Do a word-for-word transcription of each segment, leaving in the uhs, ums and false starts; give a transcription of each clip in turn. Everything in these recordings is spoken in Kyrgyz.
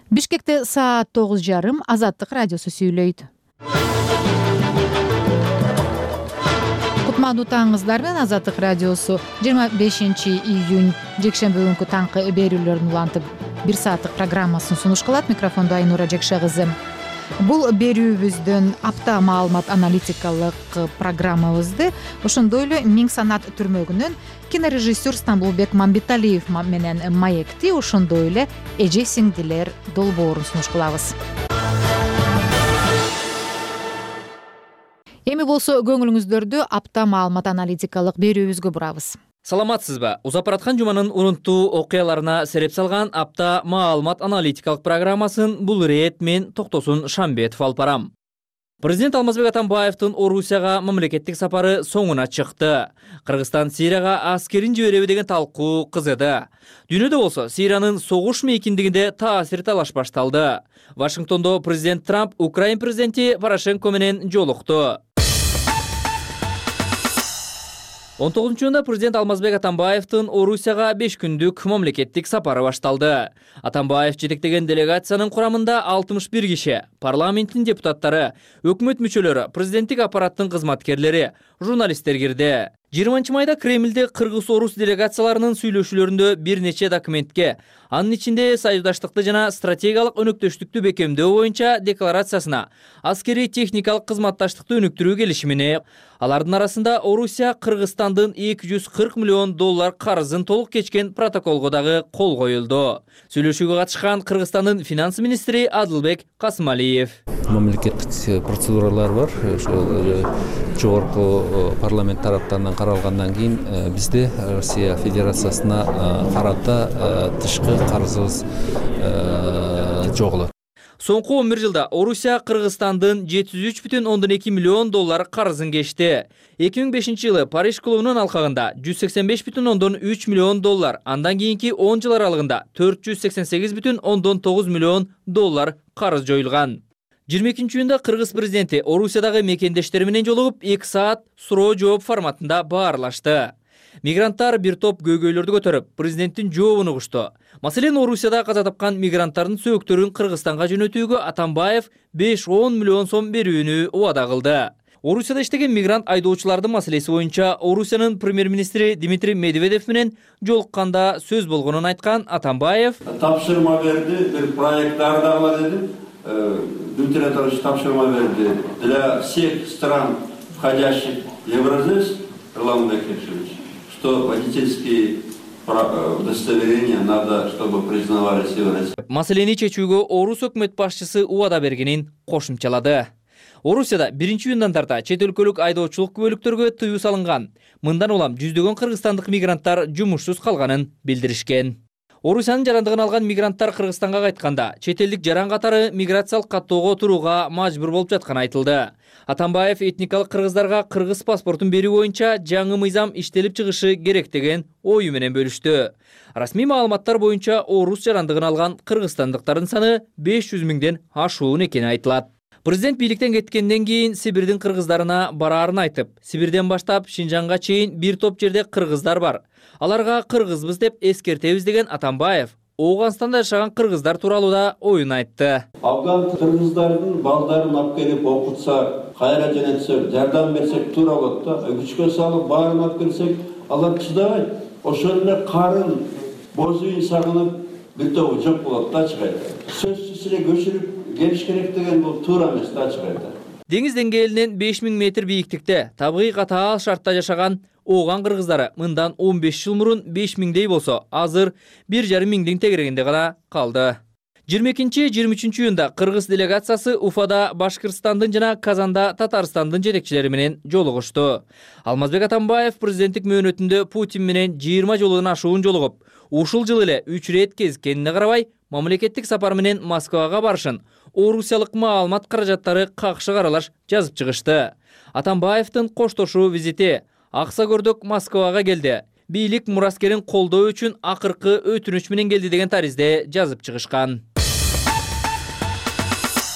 Бишкекте саат тогуз жарым. Азаттык радиосу сүйлөйт. Кутмандуу таңыңыздар менен Азаттык радиосу жыйырма бешинчи июнь жекшемби күнкү таңкы берүүлөрүн улантып бир сааттык программасын сунуш кылат. Микрофондо Айнура Жекше кызы. Бул берүүбүздүн апта маалымат аналитикалык программабызды ошондой эле Миң санат түрмөгүнөн кинорежиссер Стамбулбек Мамбеталиев менен маекти, ошондой эле эже сиңдилер долбоорун сунуш кылабыз. Эми болсо көңүлүңүздөрдү апта маалымат аналитикалык берүүбүзгө бурабыз. Саламатсызбы? Узапараткан жуманын урунттуу окуяларына сереп салган апта маалымат аналитикалык программасын бул ирет мен Токтосун Шамбетов алып барам. Президент Алмазбек Атамбаевдин Орусияга мамлекеттик сапары соңуна чыкты. Кыргызстан Сирияга аскерин жибереби деген талкуу кызыды. Дүйнөдө болсо Сириянын согуш мейкиндигинде таасир талаш башталды. Вашингтондо президент Трамп Украин президенти Порошенко менен жолукту. он тогузунчу июнда президент Алмазбек Атамбаевдин Орусияга беш күндүк мамлекеттик сапары башталды. Атамбаев жетектеген делегациянын курамында алтымыш бир киши, парламенттин депутаттары, өкмөт мүчөлөрү, президенттик аппараттын кызматкерлери, журналисттер кирди. жыйырманчы майда Кремльде кыргыз-орус делегацияларынын сүйлөшүүлөрүндө бир нече документке, анын ичинде союздаштыкты жана стратегиялык өнөктөштүктү бекемдөө боюнча декларациясына, аскери техникалык кызматташтыкты өнүктүрүү келишимине, алардын арасында Орусия Кыргызстандын эки жүз кырк миллион доллар карызын толук кечкен протоколго дагы кол коюлду. Сүйлөшүүгө катышкан Кыргызстандын финанс министри Адылбек Касымалиев. Мамлекеттик процедуралар бар. Жогорку парламент тараптарынан каралгандан кийин бизде Россия Федерациясына карата тышкы карызыбыз жок болот. Соңку он бир жылда Орусия Кыргызстандын жети жүз үч бүтүн ондон эки миллион доллар карызын кечти. эки миң бешинчи жылы Париж клубунун алкагында жүз сексен беш бүтүн ондон үч миллион доллар, андан кийинки он жыл аралыгында төрт жүз сексен сегиз бүтүн ондон тогуз миллион доллар карыз жоюлган. жыйырма экинчи июнда Кыргыз президенти Орусиядагы мекендештери менен жолугуп эки саат суроо жооп форматында баарлашты. Мигранттар бир топ көйгөйлөрдү көтөрүп, президенттин жообун угушту. Маселен, Орусияда каза тапкан мигранттардын сөөктөрүн Кыргызстанга жөнөтүүгө Атамбаев беш он миллион сом берүүнү убада кылды. Орусияда иштеген мигрант айдоочулардын маселеси боюнча Орусиянын премьер-министри Дмитрий Медведев менен жолукканда сөз болгонун айткан Атамбаев: "Тапшырма берди, бир проекттар дагы деди. Дмитрий Анатольевич тапшырма берди для всех стран, входящих в Евразес, Ирлан Бекешевич, что водительские удостоверения надо, чтобы признавались Евразес." Маселени чечүүгө Орус өкмөт башчысы убада бергенин кошумчалады. Орусияда биринчи июндан тарта чет өлкөлүк айдоочулук күбөлүктөргө тыюу салынган. Мындан улам жүздөгөн кыргызстандык мигранттар жумушсуз калганын билдиришкен. Орусиянын жарандыгын алган мигранттар Кыргызстанга кайтканда чет элдик жаран катары миграциялык каттоого турууга мажбур болуп жатканы айтылды. Атамбаев этникалык кыргыздарга кыргыз паспортун берүү боюнча жаңы мыйзам иштелип чыгышы керек деген ою менен бөлүштү. Расмий маалыматтар боюнча орус жарандыгын алган кыргызстандыктардын саны беш жүз миңден ашуун экени айтылат. Президент бийликтен кеткенден кийин Сибирдин кыргыздарына бараарын айтып, Сибирден баштап Шинжанга чейин бир топ жерде кыргыздар бар. Аларга кыргызбыз деп эскертебиз деген Атамбаев Ооганстанда жашаган кыргыздар тууралуу да оюн айтты. Афган кыргыздардын балдарын алып келип окутсак, кайра жөнөтсөк, жардам берсек туура болот да. Күчкө салып баарын алып келсек, алар чыдабайт. Ошол эле карын боз үй сагынып бир тобу жок болот да чыгайт. Сөзсүз эле көчүрүп келиш керек деген бул туура эмес да чыгайт. Деңиз деңгээлинен беш миң метр бийиктикте табигый катаал шартта жашаган Ооган кыргыздары мындан он беш жыл мурун беш миңдей болсо, азыр бир жарым миңдин тегерегинде гана калды. жыйырма экинчи жыйырма үчүнчү июнда кыргыз делегациясы Уфада Башкырстандын жана Казанда Татарстандын жетекчилери менен жолугушту. Алмазбек Атамбаев президенттик мөөнөтүндө Путин менен жыйырма жолдон ашуун жолугуп, ушул жыл эле үч рет кезиккенине карабай, мамлекеттик сапар менен Москвага барышын орусиялык маалымат каражаттары какшы каралаш жазып чыгышты. Атамбаевдин коштошуу визити Акса көрдүк Москвага келди. Бийлик мураскерин колдоо үчүн акыркы өтүнүч менен келди деген таризде жазып чыгышкан.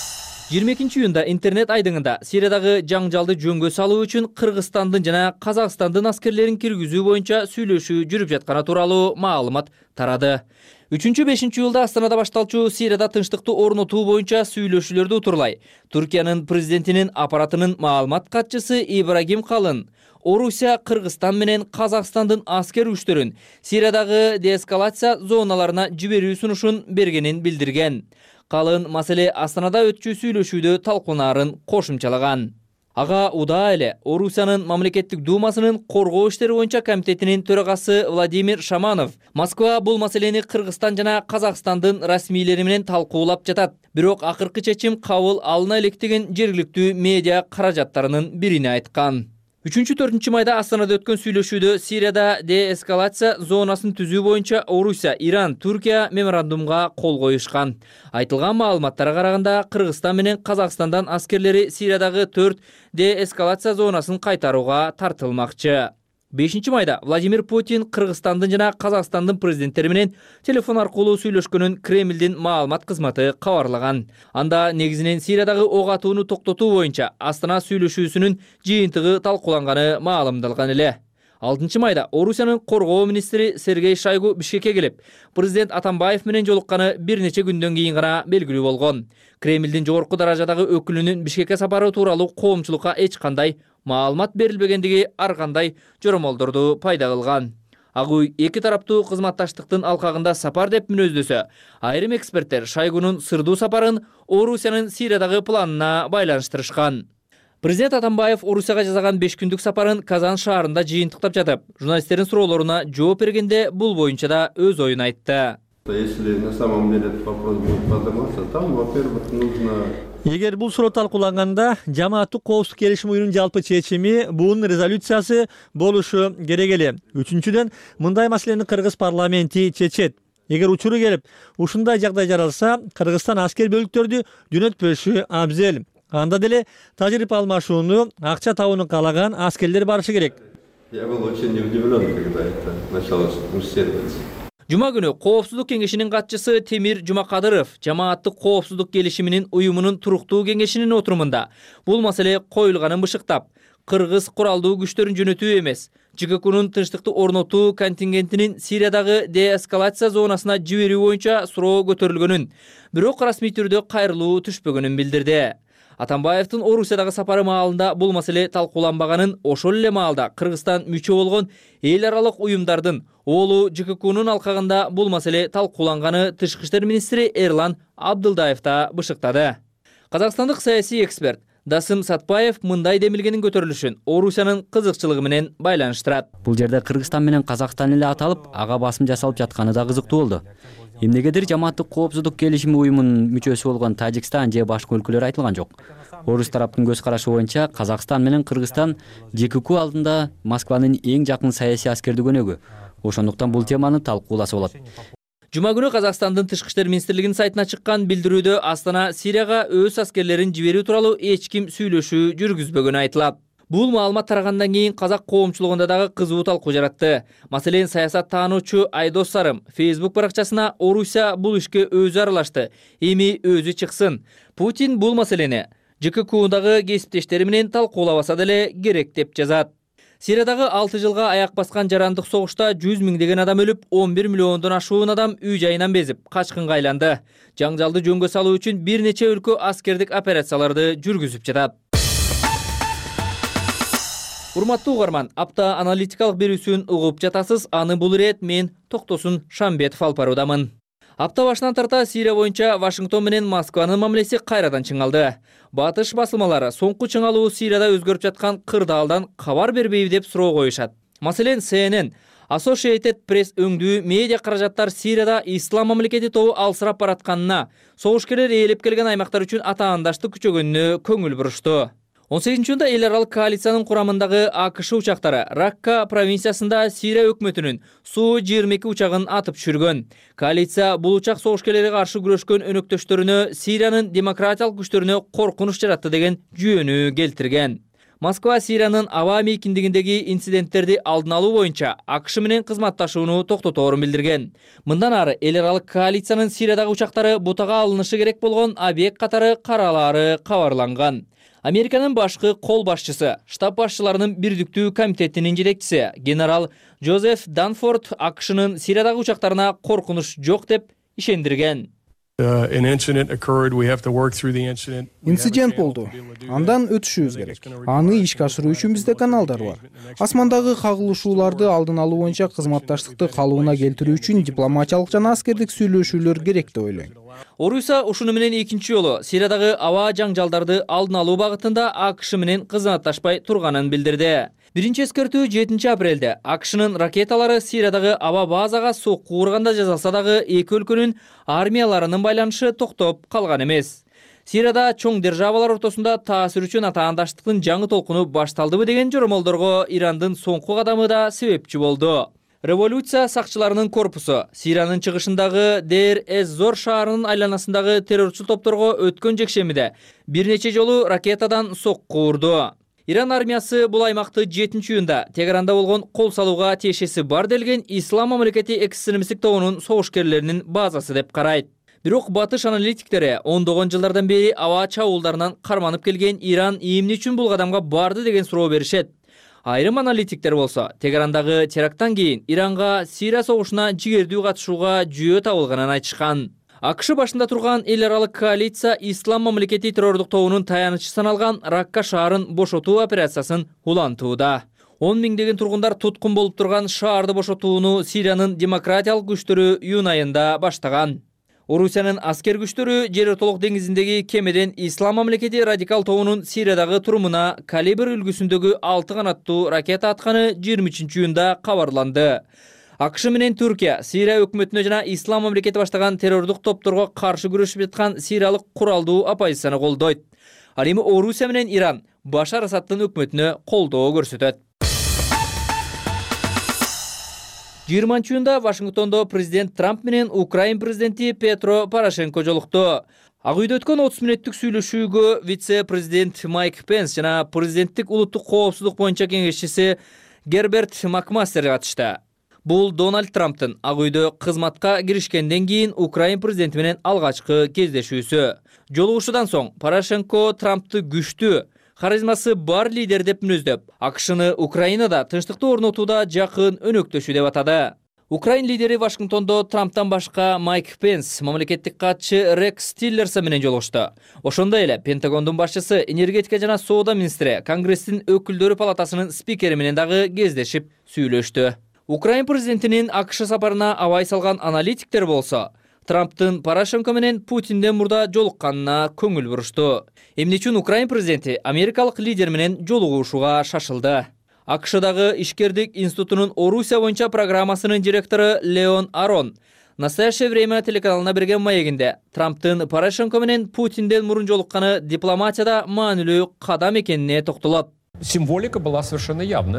жыйырма экинчи июнда интернет айдыңында Сириядагы жаңжалды жөнгө салуу үчүн Кыргызстандын жана Казакстандын аскерлерин киргизүү боюнча сүйлөшүү жүрүп жатканы тууралуу маалымат тарады. үчүнчү бешинчи июлда Астанада башталчу Сирияда тынчтыкты орнотуу боюнча сүйлөшүүлөрдү утурлай Түркиянын президентинин аппаратынын маалымат катчысы Ибрагим Калын Орусия, Кыргызстан менен Казакстандын аскер күчтөрүн Сириядагы деэскалация зоналарына жиберүү сунушун бергенин билдирген. Калын маселе Астанада өтчү сүйлөшүүдө талкунаарын кошумчалаган. Ага удаа эле Орусиянын мамлекеттик думасынын коргоо иштери боюнча комитетинин төрагасы Владимир Шаманов Москва бул маселени Кыргызстан жана Казакстандын расмийлери менен талкуулап жатат. Бирок акыркы чечим кабыл алына электеген жергиликтүү медиа каражаттарынын бирине айткан. үчүнчү төртүнчү майда Астанада өткөн сүйлөшүүдө Сирияда деэскалация зонасын түзүү боюнча Орусия, Иран, Түркия меморандумга кол коюшкан. Айтылган маалыматтарга караганда Кыргызстан менен Казакстандан аскерлери Сириядагы төрт деэскалация зонасын кайтарууга тартылмакчы. бешинчи майда Владимир Путин Кыргызстандын жана Казакстандын президенттери менен телефон аркылуу сүйлөшкөнүн Кремлдин маалымат кызматы кабарлаган. Анда негизинен Сириядагы ок атууну токтотуу боюнча Астана сүйлөшүүсүнүн жыйынтыгы талкууланганы маалымдалган эле. алтынчы майда Орусиянын коргоо министри Сергей Шойгу Бишкекке келип, президент Атамбаев менен жолукканы бир нече күндөн кийин гана белгилүү болгон. Кремлдин жогорку даражадагы өкүлүнүн Бишкекке сапары тууралуу коомчулукка эч кандай маалымат берилбегендиги ар кандай жоромолдорду пайда кылган. Агуй эки тараптуу кызматташтыктын алкагында сапар деп мүнөздөсө, айрым эксперттер Шойгунун сырдуу сапарын Орусиянын Сириядагы планына байланыштырышкан. Президент Атамбаев Орусияга жасаган беш күндүк сапарын Казан шаарында жыйынтыктап жатып, журналисттердин суроолоруна жооп бергенде бул боюнча да өз оюн айтты. Если на самом деле этот вопрос будет подниматься, там, во-первых, нужно... Эгер бул суроо талкууланганда, жамааттык коопсуздук келишим уюмунун жалпы чечими, бунун резолюциясы болушу керек эле. Үчүнчүдөн, мындай маселени Кыргыз парламенти чечет. Эгер учуру келип, ушундай жагдай жаралса, Кыргызстан аскер бөлүктөрдү жөнөтпөшү абзел. Анда деле тажрыйба алмашууну, акча табууну каалаган аскерлер барышы керек. Я был очень удивлен, когда это началось муссироваться. Жума күнү Коопсуздук кеңешинин катчысы Темир Жумакадыров жамааттык коопсуздук келишиминин уюмунун туруктуу кеңешинин отурумунда бул маселе коюлганын бышыктап, Кыргыз куралдуу күчтөрүн жөнөтүү эмес, ЖККнун тынчтыкты орнотуу контингентинин Сириядагы деэскалация зонасына жиберүү боюнча суроо көтөрүлгөнүн, бирок расмий түрдө кайрылуу түшпөгөнүн билдирди. Атамбаевдин Орусиядагы сапары маалында бул маселе талкууланбаганын, ошол эле маалда Кыргызстан мүчө болгон эл аралык уюмдардын Олу ЖККнун алкагында бул маселе талкууланганы Тышкы иштер министри Эрлан Абдылдаев да бышыктады. Казакстандык саясий эксперт Дасым Сатпаев мындай демилгенин көтөрүлүшүн Орусиянын кызыкчылыгы менен байланыштырат. Бул жерде Кыргызстан менен Казакстан эле аталып, ага басым жасалып жатканы да кызыктуу болду. Эмнегедир жамааттык коопсуздук келишими уюмунун мүчөсү болгон Тажикстан же башка өлкөлөр айтылган жок. Орус тараптын көз карашы боюнча Казакстан менен Кыргызстан ЖКК алдында Москванын эң жакын саясий аскердик өнөгү. Ошондуктан бул теманы талкууласа болот. Жума күнү Казакстандын Тышкы иштер министрлигинин сайтына чыккан билдирүүдө Астана Сирияга өз аскерлерин жиберүү тууралуу эч ким сүйлөшүү жүргүзбөгөнү айтылат. Бул маалымат тарагандан кийин казак коомчулугунда дагы кызуу талкуу жаратты. Маселен, саясат таануучу Айдос Сарым Facebook баракчасына Орусия бул ишке өзү аралашты, эми өзү чыксын. Путин бул маселени ЖККдагы кесиптештери менен талкуулабаса деле керек деп жазат. Сириядагы алты жылга аяк баскан жарандык согушта жүз миңдеген адам өлүп, он бир миллиондон ашуун адам үй жайынан безип, качкынга айланды. Жаңжалды жөнгө салуу үчүн бир нече өлкө аскердик операцияларды жүргүзүп жатат. Урматтуу угарман, апта аналитикалык берүүсүн угуп жатасыз. Аны бул ирет мен Токтосун Шамбетов алып баруудамын. Апта башынан тарта Сирия боюнча Вашингтон менен Москванын мамилеси кайрадан чыңалды. Батыш басылмалары соңку чыңалуу Сирияда өзгөрүп жаткан кырдаалдан кабар бербейби деп суроо коюшат. Маселен, Си Эн Эн, Associated Press өңдүү медиа каражаттар Сирияда ислам мамлекети тобу алсырап баратканына, согушкерлер ээлеп келген аймактар үчүн атаандаштык күчөгөнүнө көңүл бурушту. он сегизинчи июнда эл аралык коалициянын курамындагы А К Ш учактары Ракка провинциясында Сирия өкмөтүнүн Су жыйырма эки учагын атып түшүргөн. Коалиция бул учак согушкерлерге каршы күрөшкөн өнөктөштөрүнө Сириянын демократиялык күчтөрүнө коркунуч жаратты деген жүйөнү келтирген. Москва Сириянын аба мейкиндигиндеги инциденттерди алдын алуу боюнча АКШ менен кызматташууну токтоторун билдирген. Мындан ары эл аралык коалициянын Сириядагы учактары бутага алынышы керек болгон объект катары каралаары кабарланган. Американын башкы кол башчысы, штаб башчыларынын бирдиктүү комитетинин жетекчиси генерал Джозеф Данфорд АКШнын Сириядагы учактарына коркунуч жок деп ишендирген. Инцидент болду. Андан өтүшүбүз керек. Аны ишке ашыруу үчүн бизде каналдар бар. Асмандагы кагылышууларды алдын алуу боюнча кызматташтыкты калыбына келтирүү үчүн дипломатиялык жана аскердик сүйлөшүүлөр керек деп ойлойм. Орусия ушуну менен экинчи жолу Сириядагы аба жаңжалдарды алдын алуу багытында АКШ менен кызматташпай турганын билдирди. Биринчи эскертүү жетинчи апрелде АКШнын ракеталары Сириядагы аба базага сокку урганда жасалса дагы эки өлкөнүн армияларынын байланышы токтоп калган эмес. Сирияда чоң державалар ортосунда таасирүүчү натаандаштыктын жаңы толкуну башталдыбы деген жоромолдорго Ирандын соңку кадамы да себепчи болду. Революция сакчыларынын корпусу Сириянын чыгышындагы Дейр-эз-Зор шаарынын айланасындагы террорчу топторго өткөн жекшемиде бир нече жолу ракетадан сокку урду. Иран армиясы бул аймакты жетинчи июнда Тегеранда болгон кол салууга тиешеси бар делген Ислам мамлекети экстремисттик тобунун согушкерлеринин базасы деп карайт. Бирок батыш аналитиктери ондогон жылдардан бери аба чабуулдарынан карманып келген Иран эмне үчүн бул кадамга барды деген суроо беришет. Айрым аналитиктер болсо Тегерандагы теракттан кийин Иранга Сирия согушуна жигердүү катышууга жүйө табылганын айтышкан. АКШ башында турган эл аралык коалиция Ислам мамлекети террордук тобунун таянычы саналган Ракка шаарын бошотуу операциясын улантууда. он миңдеген тургундар туткун болуп турган шаарды бошотууну Сириянын демократиялык күчтөрү июнь айында баштаган. Орусиянын аскер күчтөрү Жер ортолук деңизиндеги кемеден Ислам мамлекети радикал тобунун Сириядагы турумуна калибр үлгүсүндөгү алты канаттуу ракета атканы жыйырма үчүнчү июнда кабарланды. АКШ менен Түркия Сирия өкмөтүнө жана Ислам мамлекети баштаган террордук топторго каршы күрөшүп жаткан сириялык куралдуу оппозицияны колдойт. Ал эми Орусия менен Иран Башар Асадтын өкмөтүнө колдоо көрсөтөт. жыйырманчы июнда Вашингтондо президент Трамп менен Украин президенти Петро Порошенко жолукту. Ак үйдө өткөн отуз мүнөттүк сүйлөшүүгө вице-президент Майк Пенс жана президенттик улуттук коопсуздук боюнча кеңешчиси Герберт Макмастер катышты. Бул Дональд Трамптын Ак үйдө кызматка киришкенден кийин Украин президенти менен алгачкы кездешүүсү. Жолугушуудан соң Порошенко Трампты күчтүү, харизмасы бар лидер деп мүнөздөп, АКШны Украинада тынчтыкты орнотууда жакын өнөктөшүү деп атады. Украин лидери Вашингтондо Трамптан башка Майк Пенс, мамлекеттик катчы Рекс Тиллерсон менен жолугушту. Ошондой эле Пентагондун башчысы, энергетика жана соода министри, Конгресстин өкүлдөрү палатасынын спикери менен дагы кездешип сүйлөштү. Украин президентинин АКШ сапарына абай салган аналитиктер болсо, Трамптын Порошенко менен Путинден мурда жолукканына көңүл бурушту. Эмне үчүн Украин президенти америкалык лидер менен жолугушууга шашылды? АКШдагы Ишкердик институтунун Орусия боюнча программасынын директору Леон Арон «Настоящее время» телеканалына берген маегинде Трамптын Порошенко менен Путинден мурун жолукканы дипломатияда маанилүү кадам экенине токтолот. Символика была совершенно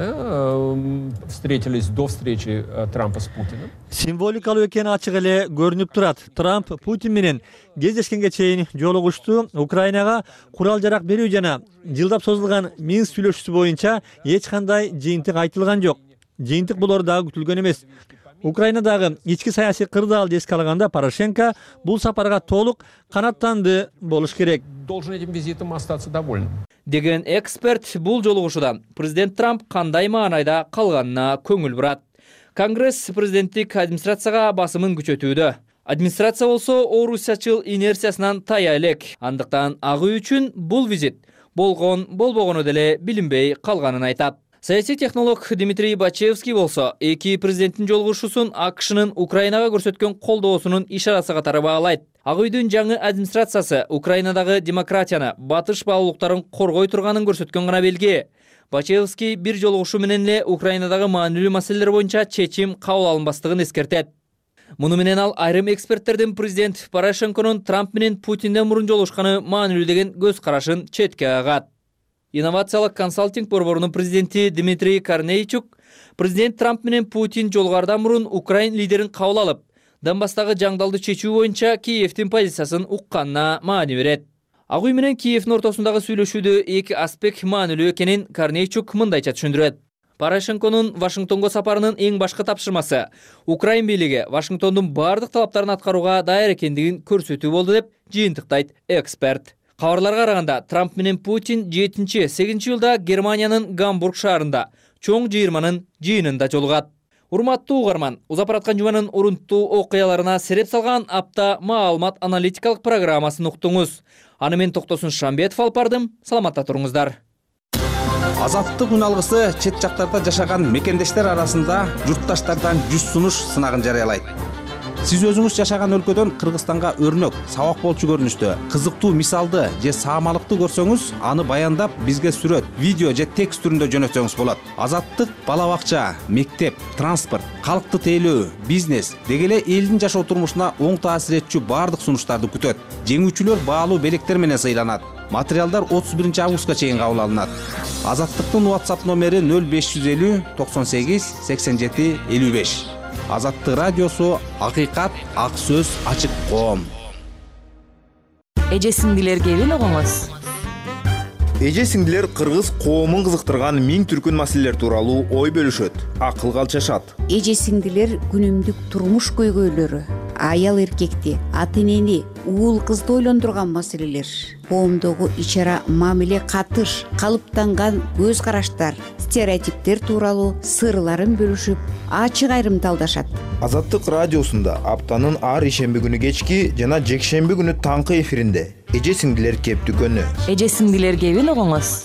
явная. Встретились до встречи Трампа с Путиным. Символикалуу экени ачык эле көрүнүп турат. Трамп Путин менен кездешкенге чейин жолугушту. Украинага курал жарак берүү жана жылдап созулган Минск сүйлөшүүсү боюнча эч кандай жыйынтык айтылган жок. Жыйынтык болору дагы күтүлгөн эмес. Украинадагы ички саясий кырдаалды эске алганда Порошенко бул сапарга толук канаттанды болуш керек. Должен этим визитом остаться довольным. Деген эксперт бул жолугушуудан президент Трамп кандай маанайда калганына көңүл бурат. Конгресс президенттик администрацияга басымын күчөтүүдө. Администрация болсо орусиячыл инерциясынан тая элек. Андыктан Ак үй үчүн бул визит болгон болбогону деле билинбей калганын айтат. Саясий технолог Дмитрий Бачевский болсо, эки президенттин жолугушуусун АКШнын Украинага көрсөткөн колдоосунун ишарасы катары баалайт. Ак үйдүн жаңы администрациясы Украинадагы демократияны, батыш баалуулуктарын коргой турганын көрсөткөн гана белги. Бачевский бир жолугушуу менен эле Украинадагы маанилүү маселелер боюнча чечим кабыл алынбастыгын эскертет. Муну менен ал айрым эксперттердин президент Порошенконун Трамп менен Путинден мурун жолугушканы маанилүү деген көз карашын четке агат. Инновациялык консалтинг борборунун президенти Дмитрий Корнейчук президент Трамп менен Путин жолугардан мурун Украин лидерин кабыл алып, Донбасстагы жаңдалды чечүү боюнча Киевдин позициясын укканына маани берет. Ак үй менен Киевдин ортосундагы сүйлөшүүдө эки аспект маанилүү экенин Корнейчук мындайча түшүндүрөт. Порошенконун Вашингтонго сапарынын эң башкы тапшырмасы Украин бийлиги Вашингтондун бардык талаптарын аткарууга даяр экендигин көрсөтүү болду деп жыйынтыктайт эксперт. Кабарларга караганда Трамп менен Путин жетинчи сегизинчи жылда Германиянын Гамбург шаарында чоң жыйырманын жыйынында жолугат. Урматтуу угарман, Узапараткан жуманын урунттуу окуяларына сереп салган апта маалымат аналитикалык программасын уктуңуз. Аны мен Токтосун Шамбетов алып бардым. Саламатта туруңуздар. Азаттык үналгысы чет жактарда жашаган мекендештер арасында журтташтардан жүз сунуш сынагын жарыялайт. Сиз өзүңүз жашаган өлкөдөн Кыргызстанга өрнөк, сабак болчу көрүнүштө кызыктуу мисалды же саамалыкты көрсөңүз, аны баяндап бизге сүрөт, видео же текст түрүндө жөнөтсөңүз болот. Азаттык бала бакча, мектеп, транспорт, калкты тейлөө, бизнес деги эле элдин жашоо турмушуна оң таасир этчү бардык сунуштарды күтөт. Жеңүүчүлөр баалуу белектер менен сыйланат. Материалдар отуз биринчи августка чейин кабыл алынат. Азаттыктын WhatsApp номери нөл беш жүз элүү токсон сегиз сексен жети элүү беш. Азаттык радиосу акыйкат, ак сөз, ачык коом. Эже сиңдилерге эбин огоңуз. Эже сиңдилер кыргыз коомун кызыктырган миң түркүн маселелер тууралуу ой бөлүшөт, акылга алчашат. Эже сиңдилер күнүмдүк турмуш көйгөйлөрү, аял эркекти, ата энени, уул кызды ойлондурган маселелер, коомдогу ичара мамиле катыш, калыптанган көз караштар, стереотиптер тууралуу сырларын бөлүшүп, ачык айрымталдашат. Азаттык радиосунда аптанын ар ишемби күнү кечки жана жекшемби күнү таңкы эфиринде эже сиңдилер кеп дүкөнү. Эже сиңдилерге эбин огоңуз.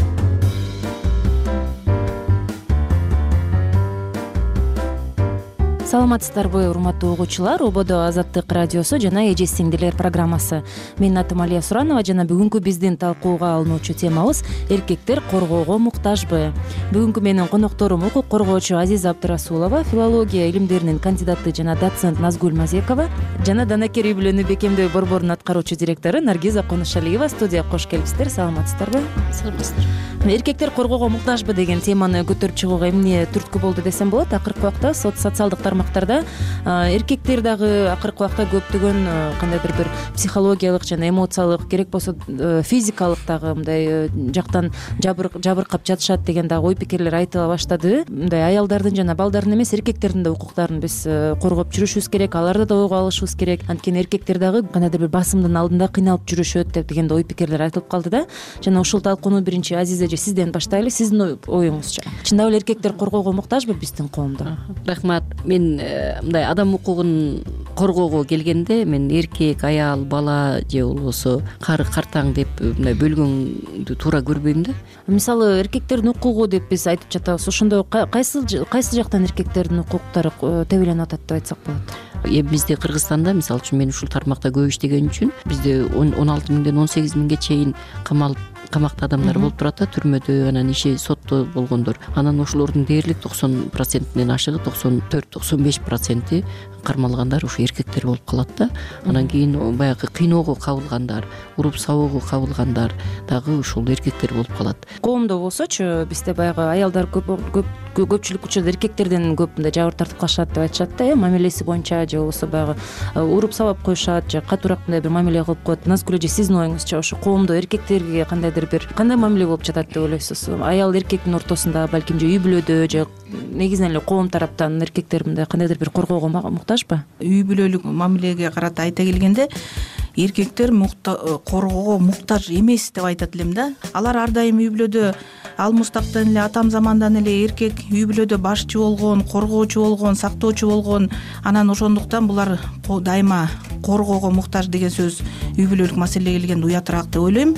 Саламатсыздарбы, урматтуу угуучулар. Ободо Азаттык радиосу жана эже сиңдилер программасы. Менин атым Алия Суранова жана бүгүнкү биздин талкууга алынуучу темабыз эркектер коргоого муктажбы. Бүгүнкү менин конокторум укук коргоочу Азиза Абдырасулова, филология илимдеринин кандидаты жана доцент Назгүл Мазекова жана Данакер үй бүлөнү бекемдөө борборунун аткаруучу директору Наргиза Конушалиева студияга кош келипсиздер. Саламатсыздарбы? Саламатсыздар. Эркектер коргоого муктажбы деген теманы көтөрүп чыгууга эмне түрткү болду десем болот. Акыркы убакта социалдык тармактарда эркектер дагы акыркы убакта көптөгөн кандайдыр бир психологиялык жана эмоциялык, керек болсо физикалык дагы мындай жактан жабыркап жатышат деген дагы ой пикирлер айтыла баштады. Мындай аялдардын жана балдардын эмес, эркектердин да укуктарын биз коргоп жүрүшүбүз керек, аларды да ойго алышыбыз керек. Анткени эркектер дагы кандайдыр бир басымдын алдында кыйналып жүрүшөт деп деген ой пикирлер айтылып калды да. Жана ушул талкууну биринчи Азиза сизден баштайлы. Сиздин оюңузча чындап эле эркектер коргоого муктажбы биздин коомдо? Рахмат. Мен мындай адам укугун коргоого келгенде мен эркек, аял, бала же болбосо кары, картаң деп мындай бөлгөндү туура көрбөйм да. Мисалы эркектердин укугу деп биз айтып жатабыз. Ошондо кайсы кайсы жактан эркектердин укуктары тебеленип атат деп айтсак болот? Эми бизде Кыргызстанда, мисалы үчүн мен ушул тармакта көп иштеген үчүн бизде он алты миңден он сегиз миңге чейин камалып камакта адамдар болуп турат да, түрмөдө, анан иши сотто болгондор. Анан ошолордун дээрлик токсон процентинен ашыгы токсон төрт токсон беш проценти кармалгандар ушу эркектер болуп калат да. Анан кийин баягы кыйноого кабылгандар, уруп сабоого кабылгандар дагы ушул эркектер болуп калат. Коомдо болсочу бизде баягы аялдар көп көп көпчүлүк учурда эркектерден көп мындай жабыр тартып калышат деп айтышат да, э мамилеси боюнча же болбосо баягы уруп сабап коюшат же катуураак мындай бир мамиле кылып коет. Назгүл эже, сиздин оюңузча ошо коомдо эркектерге кандайдыр бир кандай мамиле болуп жатат деп ойлойсуз? Аял эркектин ортосунда, балким же үй бүлөдө же негизинен эле коом тараптан эркектер мындай кандайдыр бир коргоого муктажбы? Үй бүлөлүк мамилеге карата айта келгенде эркектер коргоого муктаж эмес деп айтат элем да. Алар ар дайым үй бүлөдө ал мустактан эле атам замандан эле эркек үй бүлөдө башчы болгон, коргоочу болгон, сактоочу болгон. Анан ошондуктан булар дайыма коргоого муктаж деген сөз үй бүлөлүк маселеге келгенде уятыраак деп ойлойм.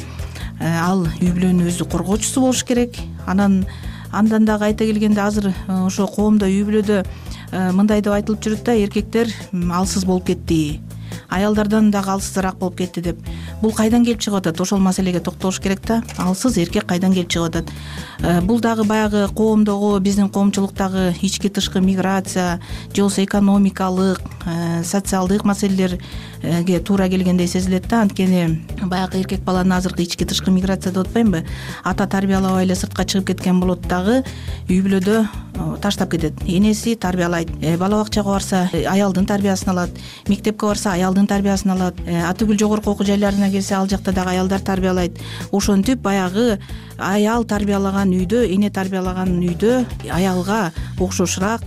Ал үй бүлөнүн өзү коргоочусу болуш керек. Анан андан дагы айта келгенде азыр ошо коомдо үй бүлөдө мындай деп айтылып жүрөт да, эркектер алсыз болуп кетти, аялдардан дагы алсызыраак болуп кетти деп. Бул кайдан келип чыгып атат? Ошол маселеге токтолуш керек да. Алсыз эркек кайдан келип чыгып атат? Бул дагы баягы коомдогу, биздин коомчулуктагы ички тышкы миграция же болбосо экономикалык, социалдык маселелер туура келгендей сезилет да. Анткени баягы эркек баланын азыркы ички тышкы миграция деп атпаймынбы, ата тарбиялабай эле сыртка чыгып кеткен болот дагы үй бүлөдө таштап кетет. Энеси тарбиялайт, бала бакчага барса аялдын тарбиясын алат, мектепке барса аялдын тарбиясын алат, атүгүл жогорку окуу жайларына келсе ал жакта дагы аялдар тарбиялайт. Ошентип баягы аял тарбиялаган үйдө, эне тарбиялаган үйдө аялга окшошураак,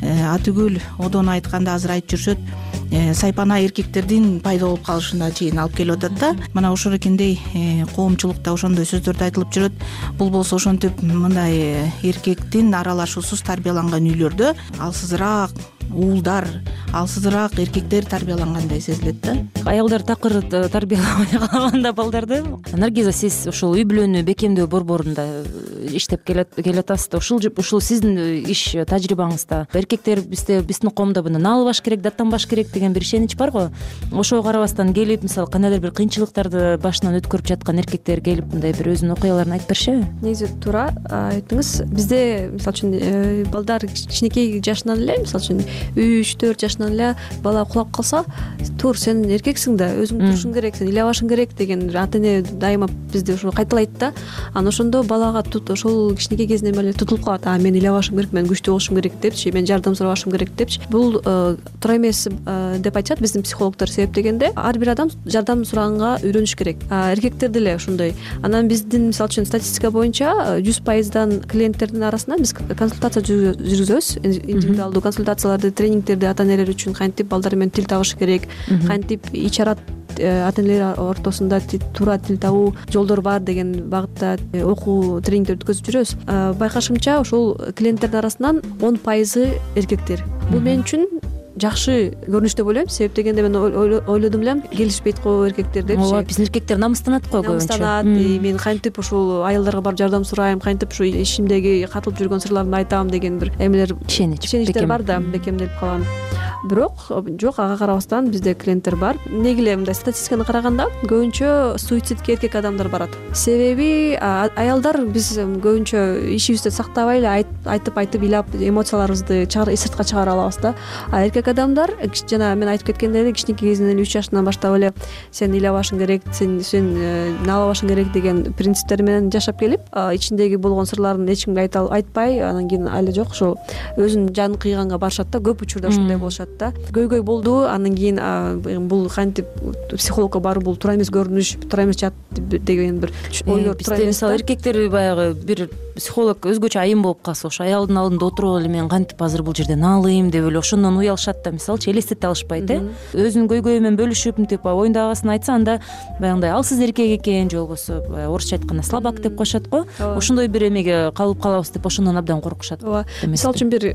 атүгүл одон айтканда азыр айтып жүрүшөт, сайпана эркектердин пайда болуп калышына чейин алып келип атат да. Мына ошорекендей коомчулукта ошондой сөздөрдү айтылып жүрөт. Бул болсо ошентип мындай эркектин аралашуусуз тарбияланган үйлөрдө алсызыраак уулдар, алсызыраак эркектер тарбиялангандай сезилет да. Аялдар такыр тарбиялабай калганда балдарды. Наргиза, сиз ушул үй бүлөнү бекемдөө борборунда иштеп келатасыз да. Ушул ушул сиздин иш тажрыйбаңызда эркектер бизде биздин коомдо мына наалбаш керек, даттанбаш керек деген бир ишенич бар го. Ошого карабастан келип, мисалы кандайдыр бир кыйынчылыктарды башынан өткөрүп жаткан эркектер келип мындай бир өзүнүн окуяларын айтып беришеби? Негизи туура айттыңыз. Бизде мисалы үчүн балдар кичинекей жашынан эле, мисалы үчүн үч төрт жашынан эле бала кулап калса, тур сен эркексиң да, өзүң турушуң керек, сен ыйлабашың керек деген ата эне дайыма бизде ошо кайталайт да. Анан ошондо балага ошол кичинекей кезинен эле тутулуп калат. А мен ыйлабашым керек, мен күчтүү болушум керек депчи, мен жардам сурабашым керек депчи. Бул туура эмес деп айтышат биздин психологдор. Себеп дегенде ар бир адам жардам сураганга үйрөнүш керек. Эркектер деле ошондой. Анан биздин мисалы үчүн статистика боюнча жүз пайыздан клиенттердин арасынан биз консультация жүргүзөбүз, индивидуалдуу консультацияларды, тренингтерди ата энелер үчүн кантип балдар менен тил табыш керек, кантип ич ара ата энелер ортосунда туура тил табуу жолдору бар деген багытта окуу тренингдерди өткөзүп жүрөбүз. Байкашымча ошол клиенттердин арасынан он пайызы эркектер. Бул мен үчүн жакшы көрүнүш деп ойлойм. Себеп дегенде мен ойлодум элем, келишпейт го эркектер депчи. Ооба, биздин эркектер намыстанат го көбүнчө. Намыстанат. Мен кантип ушул аялдарга барып жардам сурайм, кантип ушу ишимдеги катылып жүргөн сырларымды айтам деген бир эмелер, ишеничтер бар да, бекемделип калган. Бирок жок, ага карабастан бизде клиенттер бар. Эмнеге эле мындай статистиканы караганда көбүнчө суицидке эркек адамдар барат. Себеби аялдар биз көбүнчө ишибизди сактабай эле айтып айтып ыйлап эмоцияларыбызды сыртка чыгара алабыз да. А эркек адамдар жана мен айтып кеткендей эле кичинекей кезинен эле үч жашынан баштап эле сен ыйлабашың керек, сен сен наалабашың керек деген принциптер менен жашап келип, ичиндеги болгон сырларын эч кимге айтпай, анан кийин айла жок ошо өзүнүн жанын кыйганга барышат да. Көп учурда ушундай болушат да. Көйгөй болду, анан кийин бул кантип психологко баруу бул туура эмес көрүнүш, туура эмес жат деген бир ойлор туура эмес. Мисалы эркектер баягы бир психолог өзгөчө айым болуп калса, ошо аялдын алдында отуруп эле мен кантип азыр бул жерде наалыйм деп эле ошондон уялышат да. Мисалычы элестете алышпайт, э өзүнүн көйгөйү менен бөлүшүп, мынтип оюндагасын айтса, анда баягындай алсыз эркек экен, же болбосо орусча айтканда слабак деп коюшат го. Ошондой бир эмеге калып калабыз деп ошондон абдан коркушат. Ооба. Мисалы үчүн бир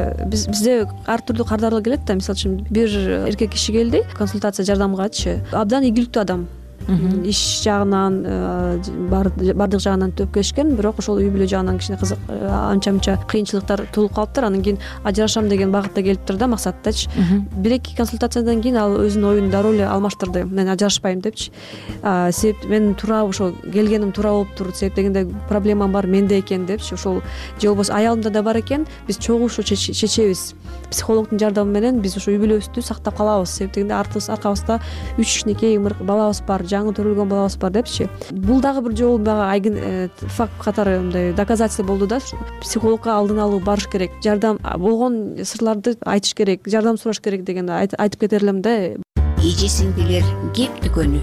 бизде ар түрдүү кардарлар келет да. Мисалы үчүн бир эркек киши келди, консультация жардамгачы. Абдан ийгиликтүү адам. Иш жагынан, баардык жагынан төпкөшкөн, бирок ошол үй бүлө жагынан кичине кызык, анча-мынча кыйынчылыктар туулуп калыптыр. Анан кийин ажырашам деген багытта келиптир да, максаттачы. Бир эки консультациядан кийин ал өзүнүн оюн дароо эле алмаштырды. Мен ажырашпайм депчи. Себеп мен туура ошо келгеним туура болуптур. Себеп дегенде проблемам бар менде экен депчи. Ошол же болбосо аялымда да бар экен. Биз чогуу ушу чечебиз. Психологдун жардамы менен биз ошо үй бүлөбүздү сактап калабыз. Себеп дегенде аркабызда үч кичинекей балабыз бар, жаңы төрөлгөн балабыз бар депчи. Бул дагы бир жолу баягы факт катары мындай доказательство болду да. Психологко алдын алуу барыш керек, жардам болгон сырларды айтыш керек, жардам сураш керек дегенди айтып кетер элем да. Эже сиңдилер кеп дүкөнү.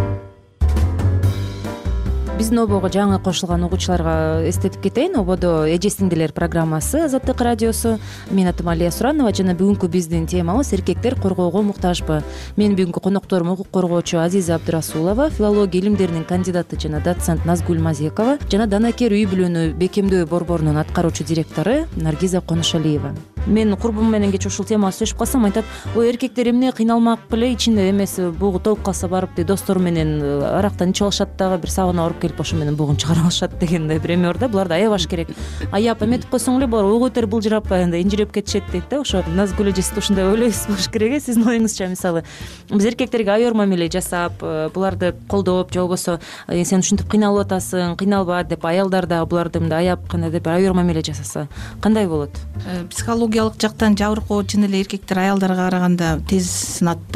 Биздин обого жаңы кошулган угуучуларга эстетип кетейин. Ободо Эже сиңдилер программасы Азаттык радиосу. Мен атым Алия Суранова жана бүгүнкү биздин темабыз эркектер коргоого муктажбы. Менин бүгүнкү конокторум укук коргоочу Азиза Абдырасулова, филология илимдеринин кандидаты жана доцент Назгүл Мазекова жана Данакер үй бүлөнү бекемдөө борборунун аткаруучу директору Наргиза Конушалиева. Мен курбум менен кечээ ушул темага сүйлөшүп калсам, айтат: "Ой, эркектер эмне кыйналмак беле, ичинде эмеси бугу толуп калса барып достору менен арактан ичип алышат дагы, бир сагына оруп келип ошо менен бугун чыгарып алышат" дегендей бир эме бар да. Буларды аябаш керек. Аяп эметип койсоң эле булар ой көтөрүп былжырап баягындай инжиреп кетишет дейт да. Ошо Назгүл эже, сиз ушундай ойлойсуз болуш керек э? Сиздин оюңузча, мисалы биз эркектерге айыр мамиле жасап, буларды колдоп, же болбосо сен ушинтип кыйналып атасың, кыйналба деп аялдар да буларды мындай аяп кандайдыр бир айыр мамиле жасаса кандай болот? Психологиялык жактан жабыркоо чын эле эркектер аялдарга караганда тез сынат да.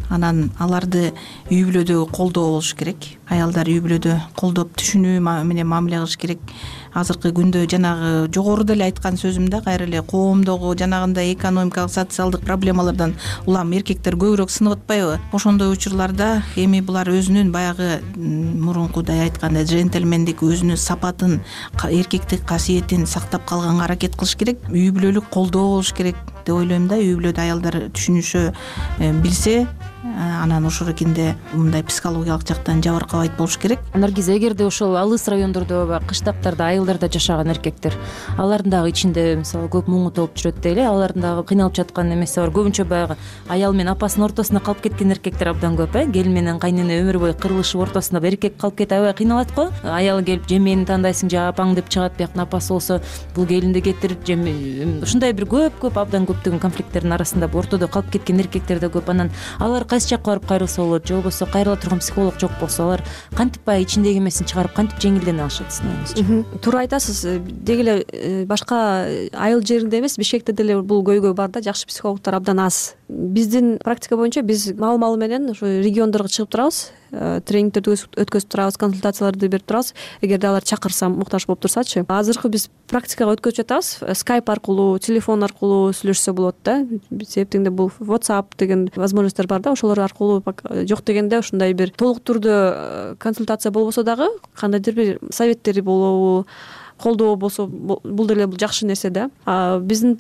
анан аларды үй бүлөдө колдоо болуш керек. Аялдар үй бүлөдө колдоп түшүнүү менен мамиле кылыш керек. Азыркы күндө жанагы жогоруда эле айткан сөзүмдө кайра эле коомдогу жанагындай экономикалык социалдык проблемалардан улам эркектер көбүрөөк сынып атпайбы? Ошондой учурларда эми булар өзүнүн баягы мурункудай айткандай джентльмендик өзүнүн сапатын, эркектик касиетин сактап калганга аракет кылыш керек. Үй бүлөлүк колдоо болуш керек деп ойлойм да. Үй бүлөдө аялдар түшүнүшө билсе, анан ошорокинде мындай психологиялык жактан жабыркабайт болуш керек. Наргиза, эгерде ошол алыс райондордо, кыштактарда, айылдарда жашаган эркектер, алардын дагы ичинде мисалы көп муңу толуп жүрөт дейли, алардын дагы кыйналып жаткан эмеси бар. Көбүнчө баягы аял менен апасынын ортосунда калып кеткен эркектер абдан көп, э келин менен кайнене өмүр бою кырылышып ортосунда эркек калып кетип аябай кыйналат го. Аялы келип же мени тандайсың, же апаң деп чыгат, бияктын апасы болсо бул келинди кетир, же ушундай бир көп-көп абдан көптөгөн конфликттердин арасында ортодо калып кеткен эркектер да көп. Анан алар кайсы жакка барып кайрылса болот, же болбосо кайрыла турган психолог жок болсо, алар кантип баягы ичиндеги эмесин чыгарып кантип жеңилдене алышат сиңиңизче? Туура айтасыз. Деги эле башка айыл жеринде эмес, Бишкекте деле бул көйгөй бар да, жакшы психологдор абдан аз. Биздин практика боюнча биз мал-мал менен ошо региондорго чыгып турабыз, тренингтерди өткөзүп турабыз, консультацияларды берип турабыз. Эгерде алар чакырса, муктаж болуп турсачы. Азыркы биз практикага өткөзүп жатабыз. Скайп аркылуу, телефон аркылуу сүйлөшсө болот да. Себептенде бул WhatsApp деген возможностьтер бар да, ошолор аркылуу жок дегенде ушундай бир толук түрдө консультация болбосо дагы кандайдыр бир советтери болобу, колдоо болсо бул деле бул жакшы нерсе да. Биздин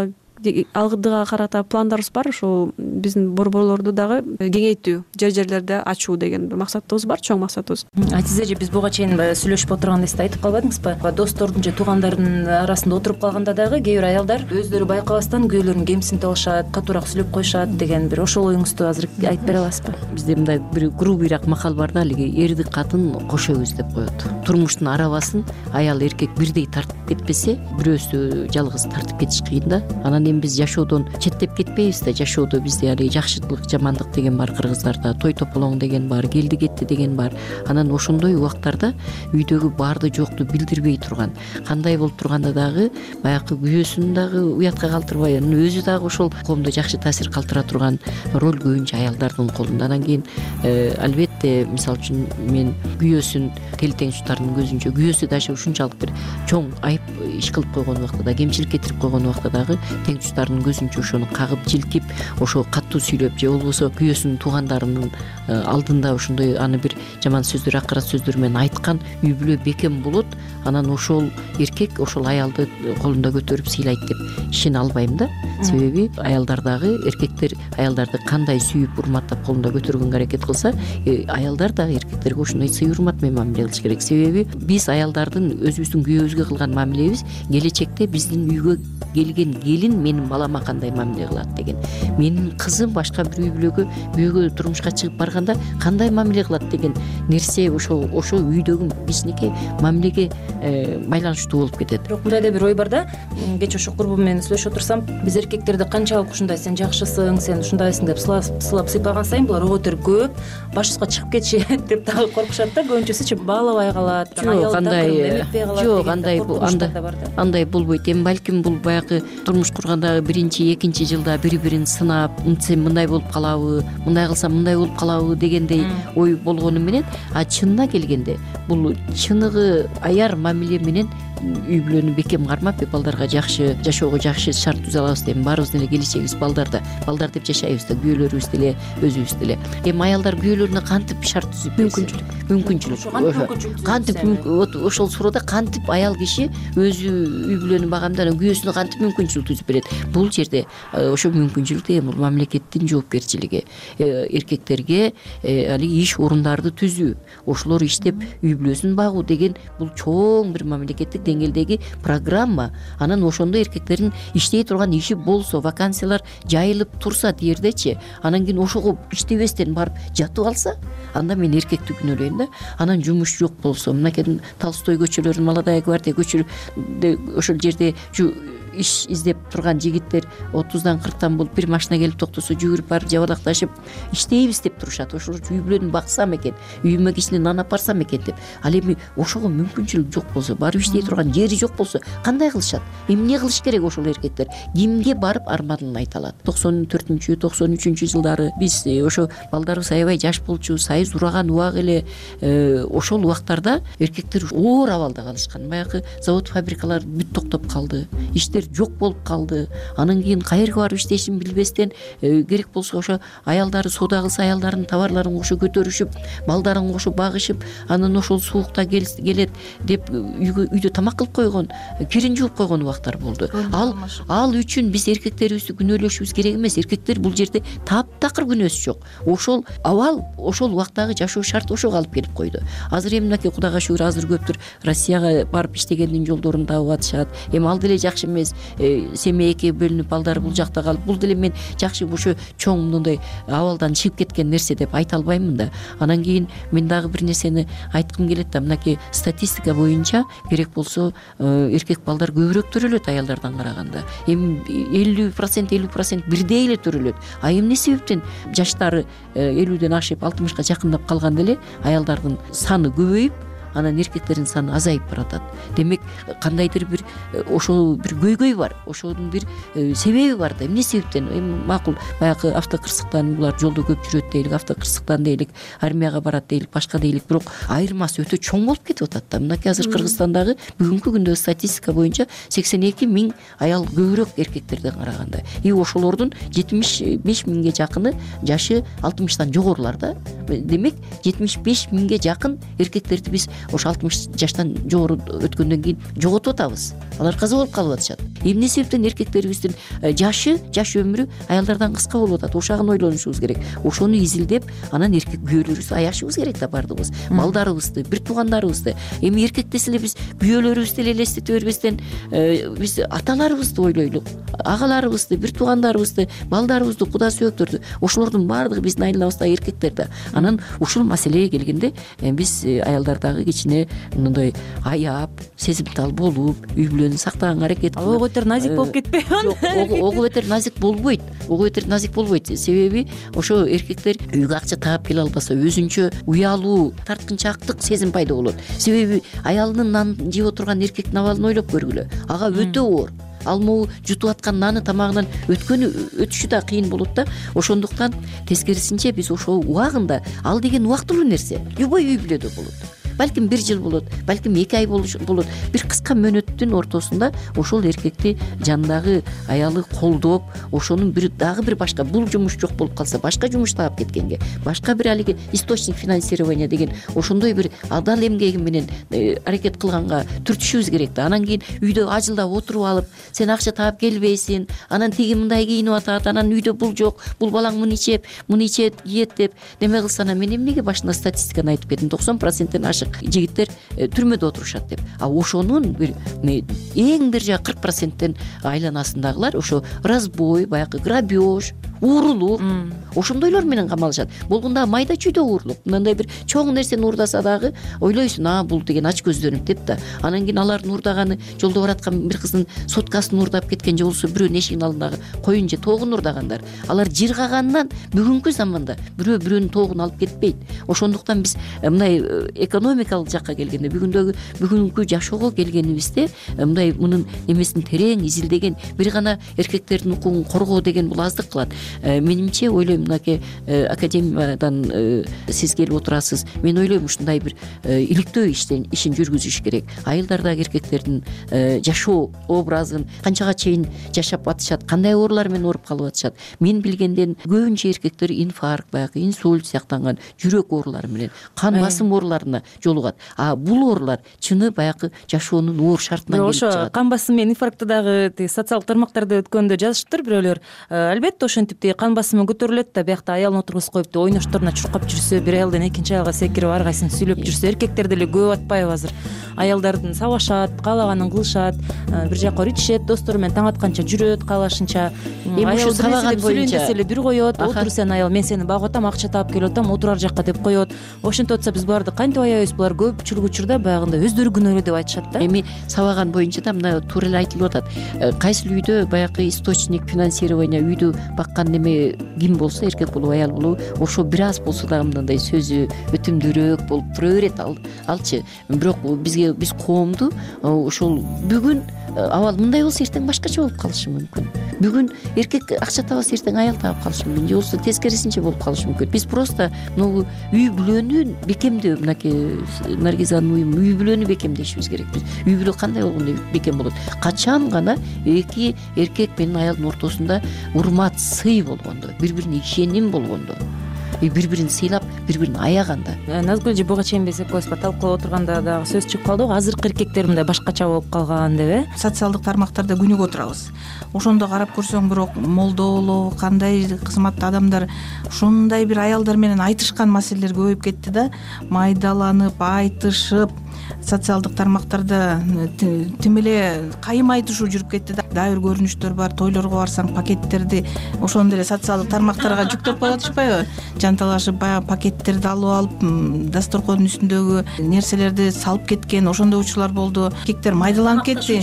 алдыга карата пландарыбыз бар. Ошол биздин борборлорду дагы кеңейтүү, жер-жерлерде ачуу деген максатыбыз бар, чоң максатыбыз. Айтсаңыз же биз буга чейин сүйлөшүп отурганда сиз айтып калбадыңызбы? Достордун же туугандардын арасында отуруп калганда дагы кээ бир аялдар өздөрү байкабастан күйөөлөрүнүн кемсинтип алышат, катуураак сүйлөп коюшат деген бир ошол оюңузду азыр айтып бере аласызбы? Бизде мындай бир грубыйраак макал бар да, алиги эрди катын кошо өз деп коет. Турмуштун арабасын аял эркек бирдей тартып кетпесе, бирөөсү жалгыз тартып кетиш кыйын да. Анан биз жашоодон четтеп кетпейбиз да. Жашоодо бизде али жакшылык, жамандык деген бар кыргыздарда, той тополоң деген бар, келди кетти деген бар. Анан ошондой убактарда үйдөгү барды жокту билдирбей турган, кандай болуп турганда дагы баягы күйөөсүн дагы уятка калтырбай, анан өзү дагы ошол коомдо жакшы таасир калтыра турган роль көбүнчө аялдардын колунда. Анан кийин албетте, мисалы үчүн мен күйөөсүн келтеңчутардын көзүнчө күйөөсү даже ушунчалык бир чоң айып иш кылып койгон убакта, кемчилик кетирип койгон убакта дагы теңчутардын көзүнчө ошону кагып жилкип, ошо катуу сүйлөп, же болбосо күйөөсүнүн туугандарынын алдында ошондой аны бир жаман сөздөр, акырат сөздөр менен айткан үй бүлө бекем болот. Анан ошол эркек ошол аялды колунда көтөрүп сыйлайт деп ишене албайм да. Себеби аялдар дагы, эркектер аялдарды кандай сүйүп, урматтап колунда көтөргөнгө аракет кылса, аялдар дагы эркектерге ошондой сый урмат менен мамиле кылыш керек. Себеби биз аялдардын өзүбүздүн күйөөбүзгө кылган мамилебиз келечекте биздин үйгө келген келин менин балама кандай мамиле кылат деген, менин кызым башка бир үй бүлөгө күйөөгө турмушка чыгып барганда кандай мамиле кылат деген нерсе ошо ошо үйдөгү кичинекей мамилеге байланыштуу болуп кетет. Бирок мындай да бир ой бар да, кечээ ошо курбум менен сүйлөшүп отурсам, биз эркектерди канчалык ушундай сен жакшысың, сен ушундайсың деп сылап сыйпаган сайын булар ого бетер көп баш үстүккө чыгып кетишет деп дагы коркушат да. Көбүнчөсүчү баалабай калат, жок андай жок андай андай болбойт. Эми балким бул баягы турмуш кургандагы биринчи, экинчи жылда бири-бирин сынап, мынтсем мындай болуп калабы, мындай кылсам мындай болуп калабы дегендей ой болгону менен, а чынына келгенде бул чыныгы аяр мамиле менен үй бүлөнү бекем кармап, балдарга жакшы жашоого жакшы шарт түзө алабыз деп баарыбыз деле келечегибиз балдарда. Балдар деп жашайбыз да, күйөөлөрүбүз деле, өзүбүз деле. Эми аялдар күйөөлөрүнө кантип шарт түзүп мүмкүнчүлүк мүмкүнчүлүк кантип ошол суроодо кантип аял киши өзү үй бүлөнү багамда күйөөсүнө кантип мүмкүнчүлүк түзүп берет? Бул жерде ошо мүмкүнчүлүк деген бул мамлекеттин жоопкерчилиги. Эркектерге али иш орундарды түзүү, ошолор иштеп үй бүлөсүн багуу деген бул чоң бир мамлекеттик деңгээлдеги программа. Анан ошондо эркектердин иштей турган иши болсо, вакансиялар жайылып турса тиердечи, анан кийин ошого иштебестен барып жатып алса, анда мен эркекти күнөөлөйм да. Анан жумуш жок болсо, мынакей Толстой көчөлөрүнүн, Молодая гвардия көчөлөрү ошол жерде иш издеп турган жигиттер отуздан кырктан болуп бир машина келип токтосо жүгүрүп барып жабадакташып иштейбиз деп турушат. Ошол үй бүлөнү баксам экен, үйүмө кичине нан алып барсам экен деп. Ал эми ошого мүмкүнчүлүк жок болсо, барып иштей турган жери жок болсо кандай кылышат? Эмне кылыш керек ошол эркектер? Кимге барып арманын айта алат? токсон төртүнчү токсон үчүнчү жылдары биз ошо балдарыбыз аябай жаш болчу, сайыз ураган убак эле, ошол убактарда эркектер оор абалда калышкан. Баягы завод фабрикалар бүт токтоп калды, иштер жок болуп калды. Анан кийин каерге барып иштешин билбестен керек болсо ошо аялдары соода кылса аялдарынын товарларын кошо көтөрүшүп, балдарын кошо багышып, анан ошол суукта келет деп үйдө тамак кылып койгон, кирин жууп койгон убактар болду. Ал ал үчүн биз эркектерибизди күнөөлөшүбүз керек эмес. Эркектер бул жерде таптакыр күнөөсү жок. Ошол абал, ошол убактагы жашоо шарты ошого алып келип койду. Азыр эми мынакей Кудайга шүгүр, азыр көптүр Россияга барып иштегендин жолдорун таап атышат. Эми ал деле жакшы эмес. Семья экиге бөлүнүп, балдары бул жакта калып, бул деле мен жакшы ошо чоң мындай абалдан чыгып кеткен нерсе деп айта албаймын да. Анан кийин мен дагы бир нерсени айткым келет да. Мынакей статистика боюнча керек болсо эркек балдар көбүрөөк төрөлөт аялдардан караганда. Эми элүү процент элүү процент бирдей эле төрөлөт. А эмне себептен жаштары элүүдөн ашып алтымышка жакындап калганда эле аялдардын саны көбөйүп, анан эркектердин саны азайып баратат. Демек кандайдыр бир ошол бир көйгөй бар, ошонун бир себеби бар да. Эмне себептен? Эми макул баягы автокырсыктан булар жолдо көп жүрөт дейлик, автокырсыктан дейлик, армияга барат дейлик, башка дейлик, бирок айырмасы өтө чоң болуп кетип атат да. Мынакей азыр Кыргызстандагы бүгүнкү күндө статистика боюнча сексен эки миң аял көбүрөөк эркектерден караганда. И ошолордун жетимиш беш миңге жакыны жашы алтымыштан жогорулар да. Демек жетимиш беш миңге жакын эркектерди биз ошо алтымыш жаштан жогору өткөндөн кийин жоготуп атабыз. Алар каза болуп калып атышат. Эмне себептен эркектерибиздин жашы, жаш өмүрү аялдардан кыска болуп атат? Ошогун ойлонушубуз керек. Ошону изилдеп, анан эркек күйөөлөрүбүздү аяшыбыз керек да бардыгыбыз. Балдарыбызды, бир туугандарыбызды. Эми эркек десе эле биз күйөөлөрүбүздү эле элестете бербестен биз аталарыбызды ойлойлу, агаларыбызды, бир туугандарыбызды, балдарыбызды, куда сөөктөрдү. Ошолордун баардыгы биздин айналамыздагы эркектер да. Анан ушул маселеге келгенде биз аялдардагы кичине мындай аяп, сезимтал болуп, үй бүлөнү сактаганга аракет кылып. Ого бетер назик болуп кетпейби? Жок, ого бетер назик болбойт. Ого бетер назик болбойт. Себеби ошо эркектер үйгө акча таап келе албаса, өзүнчө уялуу, тарткынчаактык сезим пайда болот. Себеби аялынын нанын жеп отурган эркектин абалын ойлоп көргүлө. Ага өтө оор. Ал могу жутуп аткан наны тамагынан өткөнү өтүшү да кыйын болот да. Ошондуктан тескерисинче биз ошол убагында, ал деген убактылуу нерсе. Любой үй бүлөдө болот. Балким бир жыл болот, балким эки ай болот. Бир кыска мөөнөттүн ортосунда ошол эркекти жандагы аялы колдоп, ошонун бир дагы бир башка бул жумуш жок болуп калса, башка жумуш таап кеткенге, башка бир алиги источник финансирования деген ошондой бир адал эмгеги менен аракет кылганга түртүшүбүз керек да. Анан кийин үйдө ажылдап отуруп алып, сен акча таап келбейсиң, анан тиги мындай кийинип атат, анан үйдө бул жок, бул балаң муну ичет, муну ичет, киет деп неме кылсана, мен эмнеге башында статистиканы айтып кеттим, токсон проценттен ашык жигиттер түрмөдө отурушат деп. А ошонун бир эң бир жа кырк проценттен айланасындагылар ошо разбой, баягы грабеж, уурулук, ошондойлор менен камалышат. Болгондо майда чүйдө уурулук. Мындай бир чоң нерсени уурдаса дагы ойлойсуң, а бул деген ач көздөнүп деп да. Анан кийин алардын уурдаганы жолдо бараткан бир кыздын соткасын уурдап кеткен же болбосо бирөөнүн эшигинин алдындагы коюн же тоогун уурдагандар. Алар жыргагандан бүгүнкү заманда бирөө бирөөнүн тоогун алып кетпейт. Ошондуктан биз мындай экономикалык жакка келгенде, бүгүндөгү бүгүнкү жашоого келгенибизде мындай мунун эмесин терең изилдеген, бир гана эркектердин укугун коргоо деген бул аздык кылат. Менимче ойлойм, мынакей академиядан сиз келип отурасыз. Мен ойлойм ушундай бир иликтөө иштен ишин жүргүзүш керек. Айылдардагы эркектердин жашоо образын канчага чейин жашап атышат, кандай оорулар менен ооруп калып атышат. Мен билгенден көбүнчө эркектер инфаркт, баягы инсульт сыяктанган жүрөк оорулары менен, кан басым ооруларына жолугат. А бул оорулар чыны баягы жашоонун оор шартынан келип чыгат. Ошо кан басым менен инфарктты дагы социалдык тармактарда өткөндө жазышыптыр бирөөлөр. Албетте ошентип антип тиги кан басымы көтөрүлөт да, биякта аялын отургузуп коюп ойношторуна чуркап жүрсө, бир аялдан экинчи аялга секирип ар кайсын сүйлөп жүрсө, эркектер деле көп атпайбы азыр? Аялдардын сабашат, каалаганын кылышат, бир жака ичишет, достору менен таң атканча жүрөт, каалашынча. Эми ушу сабаган боюнча десе эле бир коет, отур сен аял, мен сени багып атам, акча таап келип атам, отур ар жакка деп коет. Ошентип атса биз буларды кантип аябайбыз? Булар көпчүлүк учурда баягындай өздөрү күнөөлүү деп айтышат да. Эми сабаган боюнча да мына туура эле айтылып атат. Кайсыл үйдө баягы источник финансирования, үйдү баккан неме ким болсо, эркек болобу, аял болобу, ошо бир аз болсо дагы мындай сөзү өтүмдүүрөөк болуп тура берет алчы. Бирок бизге биз коомду ошол бүгүн абал мындай болсо эртең башкача болуп калышы мүмкүн. Бүгүн эркек акча табаса эртең аял таап калышы мүмкүн, же болбосо тескерисинче болуп калышы мүмкүн. Биз просто могу үй бүлөнү бекемдөө, мынакей Наргизанын уюму үй бүлөнү бекемдешибиз керек. Биз үй бүлө кандай болгондо бекем болот? Качан гана эки эркек менен аялдын ортосунда урмат, сый болгондо, бири-бирине ишеним болгондо, бири бирин сыйлап, бири бирин аяганда. Назгүл эже буга чейин биз экөөбүз талкуулап отурганда дагы сөз чыгып калды го, азыркы эркектер мындай башкача болуп калган деп, э? Социалдык тармактарда күнүгө отурабыз. Ошондо карап көрсөң, бирок молдо болобу, кандай кызматтуу адамдар ушундай бир аялдар менен айтышкан маселелер көбөйүп кетти да, майдаланып, айтышып, социалдык тармактарда тим эле кайым айтышуу жүрүп кетти да. Дайыр көрүнүштөр бар, тойлорго барсаң пакеттерди ошондой эле социалдык тармактарга жүктөп коюп атышпайбы? Жанталашып баягы пакеттерди алып алып, дасторкондун үстүндөгү нерселерди салып кеткен, ошондой учурлар болду. Эркектер майдаланып кетти.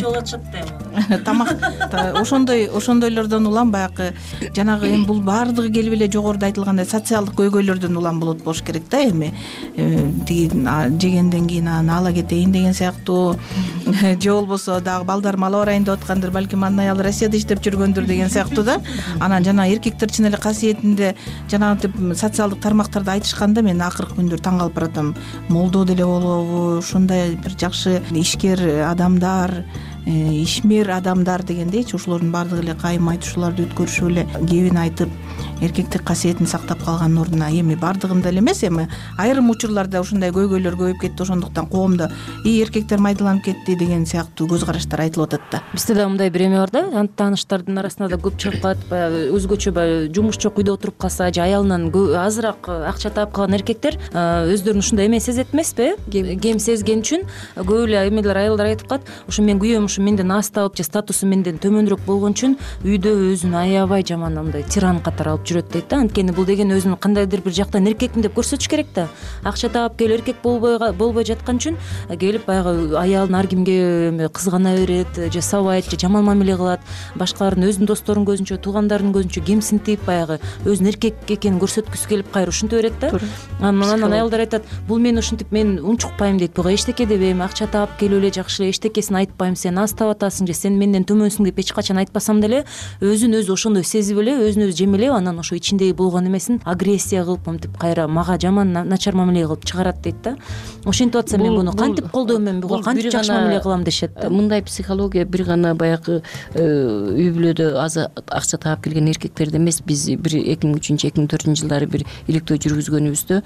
Тамак ошондой ошондойлордон улам баягы жанагы эми бул баардыгы келип эле жогоруда айтылгандай социалдык көйгөйлөрдөн улам болот болуш керек да. Эми тиги жегенден кийин аны ала кетейин деген сыяктуу, же болбосо дагы балдарым ала барайын деп аткандыр, балким анын аялы Россияда иштеп жүргөндүр деген сыяктуу да. Анан жана эркектер чын эле касиетинде жанагынтип социалдык тармактарда айтышканда мен акыркы күндөр таң калып баратам. Молдо деле болобу, ушундай бир жакшы ишкер адамдар, ишмер адамдар дегендейчи, ошолордун баардыгы эле кайым айтышууларды өткөрүшүп эле кебин айтып, эркектик касиетин сактап калганын ордуна, эми баардыгында эле эмес, эми айрым учурларда ушундай көйгөйлөр көбөйүп кетти. Ошондуктан коомдо и эркектер майдаланып кетти деген сыяктуу көз караштар айтылып атат да. Бизде да мындай бир эме бар да, тааныштардын арасында да көп чыгып калат, баягы өзгөчө баягы жумуш жок үйдө отуруп калса же аялынан азыраак акча таап калган эркектер өздөрүн ушундай эме сезет эмеспи? Кем сезген үчүн көп эле эмелер, аялдар айтып калат, ушу мен күйөөм ушу менден аз табып же статусу менден төмөнүрөөк болгон үчүн үйдө өзүн аябай жаман мындай тиран катары алып жүрөт дейт да. Анткени бул деген өзүн кандайдыр бир жактан эркекмин деп көрсөтүш керек да. Акча таап келип эркек болбой болбой жаткан үчүн келип баягы аялын ар кимге кызгана берет, же сабайт, же жаман мамиле кылат, башкалардын өзүнүн досторунун көзүнчө, туугандарынын көзүнчө кемсинтип, баягы өзүн эркек экенин көрсөткүсү келип кайра ушинтип берет да. Анан аялдар айтат, бул мени ушинтип мен унчукпайм дейт, буга эчтеке дебейм, акча таап келип эле жакшы эле, эчтекесин айтпайм, сен аз таап атасың же сен менден төмөнсүң деп эч качан айтпасам деле, өзүн өзү ошондой сезип эле, өзүн өзү жемелеп, анан ошо ичиндеги болгон эмесин агрессия кылып, мынтип кайра мага жаман начар мамиле кылып чыгарат дейт да. Ошентип атса мен буну кантип колдойм, мен буга кантип жакшы мамиле кылам дешет да. Мындай психология бир гана баягы үй бүлөдө аз акча таап келген эркектерде эмес. Биз бир эки миң үчүнчү эки миң төртүнчү жылдары бир иликтөө жүргүзгөнүбүздө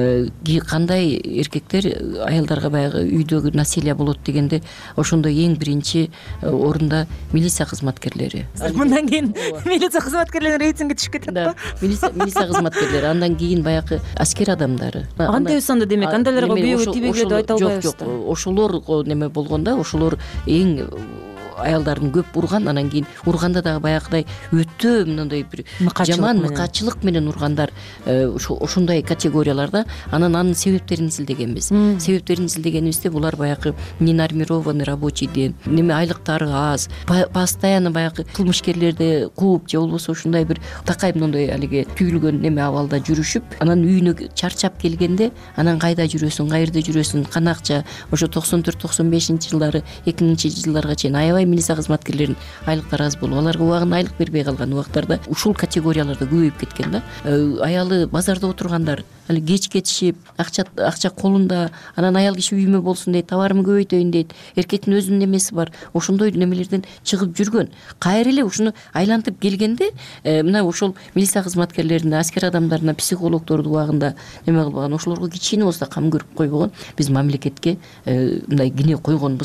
кандай эркектер аялдарга баягы үйдөгү насилие болот дегенде, ошондо эң биринчи орунда милиция кызматкерлери. Мындан кийин милиция кызматкерлеринин рейтинги түшүп кетет да. Милиция кызматкерлери, андан кийин баягы аскер адамдары. Кантип анда демек андайларга күйөөгө тийбегиле деп айта албайбыз да. Жок, ошолор неме болгондо, ошолор эң аялдарын көп урган, анан кийин урганда дагы баягыдай өтө мындай бир жаман мыкаачылык менен ургандар, ошондой категорияларда. Анан анын себептерин изилдегенбиз. Себептерин изилдегенибизде булар баягы ненормированный рабочий день, неме айлыктары аз, постоянно баягы кылмышкерлерди кууп же болбосо ушундай бир такай мындай алиги түйүлгөн неме абалда жүрүшүп, анан үйүнө чарчап келгенде, анан кайда жүрөсүң, каерде жүрөсүң, канакча, ошо токсон төрт токсон бешинчи жылдары, эки миңинчи жылдарга чейин аябай милиция кызматкерлеринин айлыктары аз болуп, аларга убагында айлык бербей калган убактарда ушул категорияларда көбөйүп кеткен да. Аялы базарда отургандар, али кеч кетишип, акча акча колунда, анан аял киши үйүмө болсун дейт, товарымды көбөйтөйүн дейт. Эркектин өзүнүн немеси бар, ошондой немелерден чыгып жүргөн. Кайра эле ушуну айлантып келгенде, мына ошол милиция кызматкерлерине, аскер адамдарына, психологдорду убагында неме кылбаган, ошолорго кичине болсо кам көрүп койбогон, биз мамлекетке мындай кине койгонбуз да.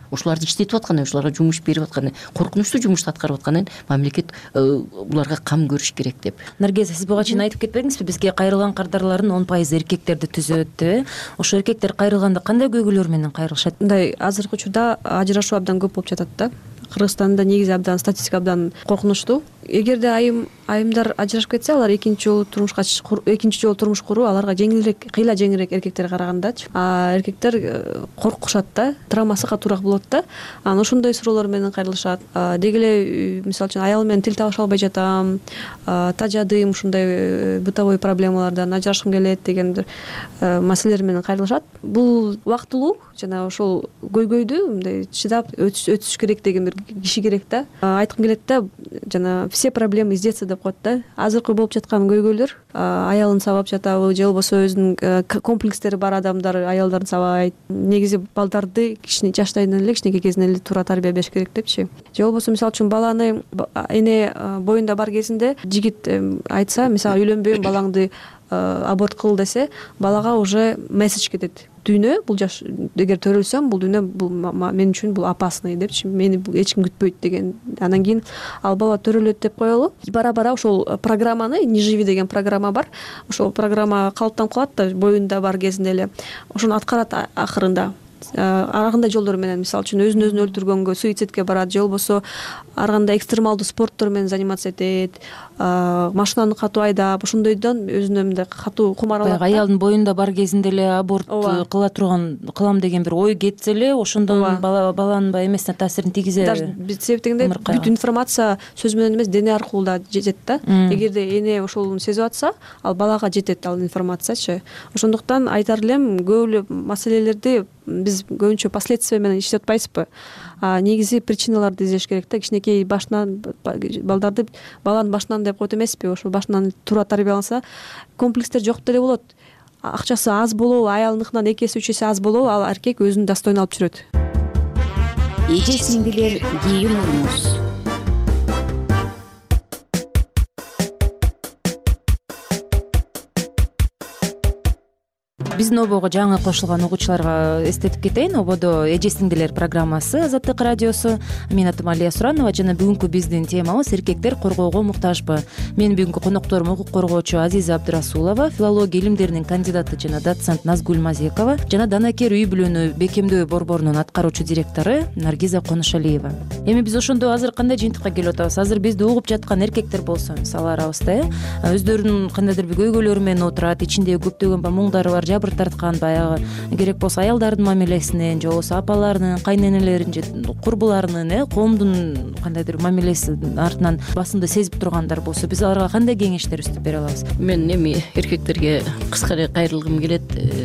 ошоларды иштетип аткан, ошолорго жумуш берип аткан, коркунучтуу жумушту аткарып атканын мамлекет буларга кам көрүш керек деп. Наргиза, сиз буга чейин айтып кетпедиңизби, бизге кайрылган кардарлардын он пайызы эркектерди түзөт деп? Ошо эркектер кайрылганда кандай көйгөйлөр менен кайрылышат? Мындай азыркы учурда ажырашуу абдан көп болуп жатат да. Кыргызстанда негизи абдан статистика абдан коркунучтуу. Эгерде айым айымдар ажырашып кетсе, алар экинчи жолу турмушка экинчи жолу турмуш куруу аларга жеңилирээк, кыйла жеңилирээк эркектерге карагандачы. А эркектер коркушат да, травмасы катуураак болот да. Анан ошондой суроолор менен кайрылышат. Деги эле мисалы үчүн аял менен тил табыша албай жатам, тажадым, ушундай бытовой проблемалардан ажырашкым келет деген бир маселелер менен кайрылышат. Бул убактылуу, жана ошол көйгөйдү мындай чыдап өтүш керек деген бир киши керек да. Айткым келет да, жана все проблемы из детства деп коет да. Азыркы болуп жаткан көйгөйлөр аялын сабап жатабы же болбосо өзүнүн комплекстери бар адамдар аялдарын сабайт. Негизи балдарды кичине жаштайынан эле, кичинекей кезинен эле туура тарбия бериш керек депчи. Же болбосо мисалы үчүн баланы эне боюнда бар кезинде жигит айтса, мисалы үйлөнбөйм, балаңды аборт кыл десе, балага уже месседж кетет. Дүйнө бул жаш, эгер төрөлсөм, бул дүйнө бул мен үчүн бул опасный депчи, мени эч ким күтпөйт деген. Анан кийин ал бала төрөлөт деп коелу. Бара-бара ошол программаны, не живи деген программа бар. Ошол программа калыптанып калат да, боюнда бар кезинде эле. Ошону аткарат акырында. Ар кандай жолдор менен, мисалы үчүн өзүн өзүн өлтүргөнгө, суицидке барат, же болбосо ар кандай экстремалдуу спорттор менен заниматься этет, машинаны катуу айдап, ошондойдон өзүнө мындай катуу кумар алат. Аялдын боюнда бар кезинде эле аборт кыла турган, кылам деген бир ой кетсе эле, ошондон баланын баягы эмесине таасирин тийгизет. Даже себеп дегенде бүт информация сөз менен эмес, дене аркылуу да жетет да. Эгерде эне ошол сезип атса, ал балага жетет ал информациячы. Ошондуктан айтар элем, көп эле маселелерди биз көбүнчө последствия менен иштеп атпайбызбы? Негизи причиналарды издеш керек да. Кичинекей башынан балдарды баланын башынан деп коет эмеспи? Ошол башынан туура тарбияланса, комплекстер жок деле болот. Акчасы аз болобу, аялыныкынан эки эсе үч эсе аз болобу, ал эркек өзүнүн достоюн алып жүрөт. Эже сиңдилер, кийим урмуз. Биздин обого жаңы кошулган угуучуларга эстетип кетейин. Ободо Эже сиңдилер программасы, Азаттык радиосу. Менин атым Алия Суранова жана бүгүнкү биздин темабыз эркектер коргоого муктажбы. Менин бүгүнкү конокторум укук коргоочу Азиза Абдырасулова, филология илимдеринин кандидаты жана доцент Назгүл Мазекова жана Данакер үй бүлөнү бекемдөө борборунун аткаруучу директору Наргиза Конушалиева. Эми биз ошондо азыр кандай жыйынтыкка келип атабыз? Азыр бизди угуп жаткан эркектер болсо, мисалы арабызда, өздөрүнүн кандайдыр бир көйгөйлөрү менен отурат, ичинде көптөгөн муңдары бар, жабыр тарткан, баягы керек болсо аялдардын мамилесинен, же болбосо апаларынын, кайненелеринин же курбуларынын, э, коомдун кандайдыр мамилесинин артынан басымды сезип тургандар болсо, биз аларга кандай кеңештер үстүп бере алабыз? Мен эми эркектерге кыска эле кайрылгым келет.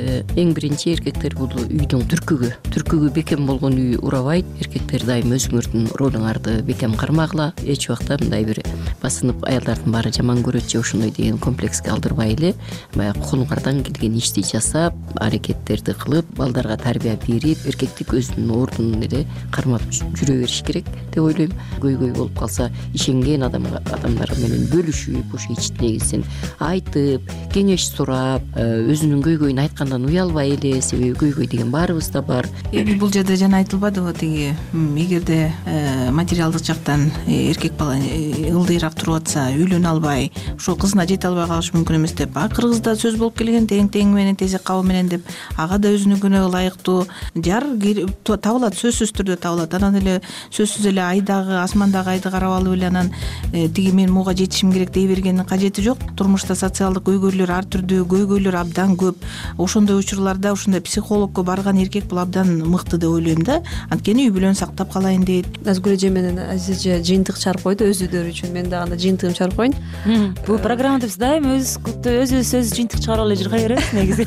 Эң биринчи, эркектер бул үйдүн түркүгү. Түркүгү бекем болгон үй урабайт. Эркектер дайым өзүңөрдүн ролуңарды бекем кармагыла. Эч убакта мындай бир басынып аялдардын баары жаман көрөт же ошондой деген комплекске алдырбай эле, баягы колуңардан келген ишти жасап, аракеттерди кылып, балдарга тарбия берип, эркектик өзүнүн ордунун эле кармап жүрө бериш керек деп ойлойм. Көйгөй болуп калса, ишенген адамдар менен бөлүшүп, ошо ичтегисин айтып, кеңеш сурап, өзүнүн көйгөйүн айткандан уялбай эле, себеби көйгөй деген баарыбызда бар. Эми бул жерде жана айтылбадыбы, тиги эгерде материалдык жактан эркек бала ылдыйраак туруп атса, үйлөнө албай, ошо кызына жете албай калышы мүмкүн эмес деп. А Кыргызда сөз болуп келген тең тең менен тезек кабы менен деп, ага да өзүнүкүнө ылайыктуу жар табылат, сөзсүз түрдө табылат. Анан эле сөзсүз эле айдагы, асмандагы айды карап алып эле анан тиги мен муга жетишим керек дей бергендин кажети жок. Турмушта социалдык көйгөйлөр ар түрдүү, көйгөйлөр абдан көп. Ошондой учурларда ошондой психологко барган эркек бул абдан мыкты деп ойлойм да. Анткени үй бүлөнү сактап калайын дейт. Назгүл эже менен Азиза эже жыйынтык чыгарып койду өзүлөрү үчүн. Мен дагы анда жыйынтыгымды чыгарып коеюн. Бул программада биз дайыма өзүбүз өз жыйынтык чыгарып эле жүргөй беребиз негизи.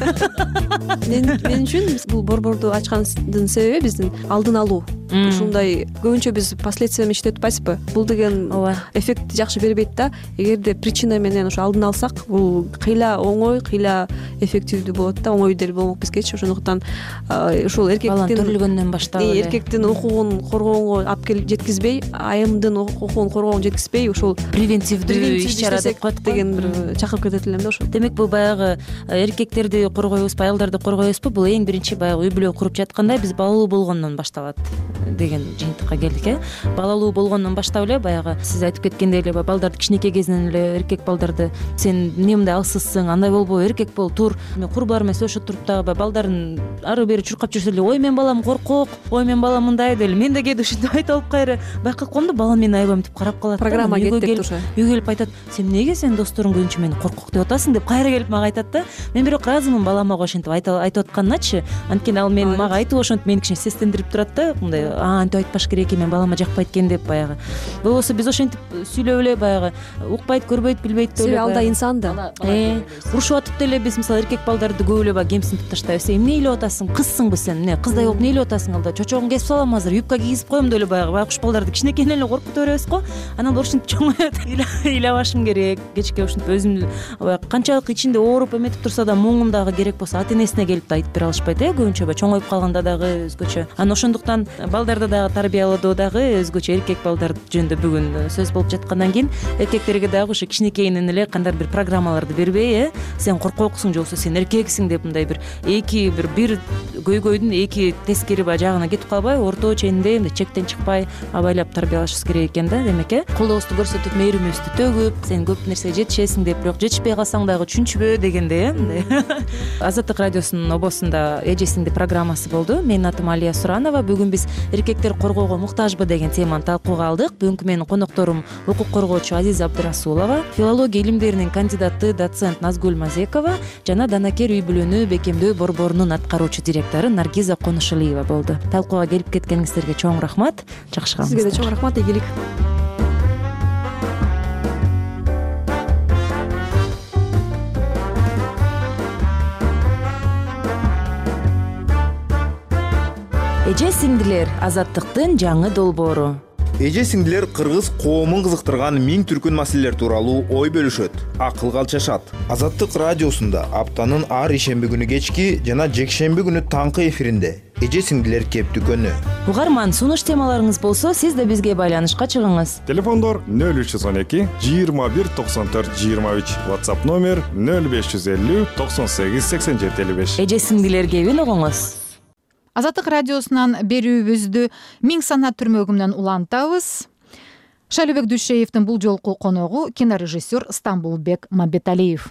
Мен үчүн бул борборду ачкандын себеби биздин алдын алуу. Ушундай көбүнчө биз последствия менен иштеп атпайбызбы? Бул деген эффектти жакшы бербейт да. Эгерде причина менен ошо алдын алсак, бул кыйла оңой, кыйла эффективдүү болот да, оңой деле болмок бизгечи. Ошондуктан ушул эркектин баланы төрөлгөндөн баштап эле эркектин укугун коргоого алып келип жеткизбей, айымдын укугун коргоого жеткизбей, ушул превентивдүү иш-чара деп коет деген бир чакырып кетет элем да ошо. Демек бул баягы эркектерди коргойбузбу, аялдарды коргойбузбу? Бул эң биринчи баягы үй бүлө куруп жатканда биз балалуу болгондон башталат. деген жыйынтыкка келдик э балалуу болгондон баштап эле баягы сиз айтып кеткендей эле балдарды кичинекей кезинен эле эркек балдарды сен эмне мындай алсызсың андай болбо эркек бол тур курбулар менен сүйлөшүп туруп дагы баягы балдарын ары бери чуркап жүрсө эле ой менин балам коркок ой менин балам мындай деле мен да кээде ушинтип айтып алып кайра байкап калам да балам мени аябай мынтип карап калат программа кетти уже үйгө келип айтат сен эмнеге сенин досторуң көбүнчө мени коркок деп атасың деп кайра келип мага айтат да мен бирок ыраазымын балама ошентип айтып атканыначы анткени ал мен мага айтып ошентип мени кичине сестендирип турат да мындай антип айтпаш керек экен менин балама жакпайт экен деп баягы болбосо биз ошентип сүйлөп эле баягы укпайт көрбөйт билбейт деп себеби ал да инсан да урушуп атып деле биз мисалы эркек балдарды көп эле баягы кемсинтип таштайбыз эмне ыйлап атасың кызсыңбы сен эмне кыздай болуп эмне ыйлап атасың алда чочогуңду кесип салам азыр юбка кийгизип коем деп эле баягы байкуш балдарды кичинекейинен эле коркута беребиз го анан ушинтип чоңоет ыйлабашым керек кечке ушинтип өзүм баягы канчалык ичинде ооруп эметип турса да муңун дагы керек болсо ата энесине келип да айтып бере алышпайт э көбүнчө баягы чоңоюп калганда дагы өзгөчө анан ошондуктан балдарды дагы тарбиялоодо дагы өзгөчө эркек балдар жөнүндө бүгүн сөз болуп жаткандан кийин эркектерге дагы ушу кичинекейинен эле кандайдыр бир программаларды бербей э сен коркоксуң же болбосо сен эркексиң деп мындай бир эки бир бир көйгөйдүн эки тескери баягы жагына кетип калбай орто ченинде мындай чектен чыкпай абайлап тарбиялашыбыз керек экен да демек э колдообузду көрсөтүп мээримибизди төгүп сен көп нерсеге жетишесиң деп бирок жетишпей калсаң дагы түшүнчүбө дегендей э мындай азаттык радиосунун обосунда эжесиңди программасы болду менин атым Алия Суранова бүгүн биз эркектер коргоого муктажбы деген теманы талкууга алдык бүгүнкү менин конокторум укук коргоочу Азиза Абдырасулова филология илимдеринин кандидаты доцент Назгүл Мазекова жана Данакер үй бүлөнү бекемдөө борборунун аткаруучу директору Наргиза Конушалиева болду талкууга келип кеткениңиздерге чоң рахмат жакшы калыңыздар сизге да чоң рахмат ийгилик эже сиңдилер азаттыктын жаңы долбоору эже сиңдилер кыргыз коомун кызыктырган миң түркүн маселелер тууралуу ой бөлүшөт акылга алчашат азаттык радиосунда аптанын ар ишемби күнү кечки жана жекшемби күнү таңкы эфиринде эже сиңдилер кеп дүкөнү угарман сунуш темаларыңыз болсо сиз да бизге байланышка чыгыңыз телефондор нөл үч жүз он эки жыйырма бир токсон төрт жыйырма үч whatsapp номер нөл беш жүз элүү токсон сегиз сексен жети элүү беш эже сиңдилер кебин угуңуз азаттык радиосунан берүүбүздү миң санат түрмөгүнөн улантабыз Шалибек Дүйшеевдин бул жолку коногу кинорежиссер Стамбулбек Мамбеталиев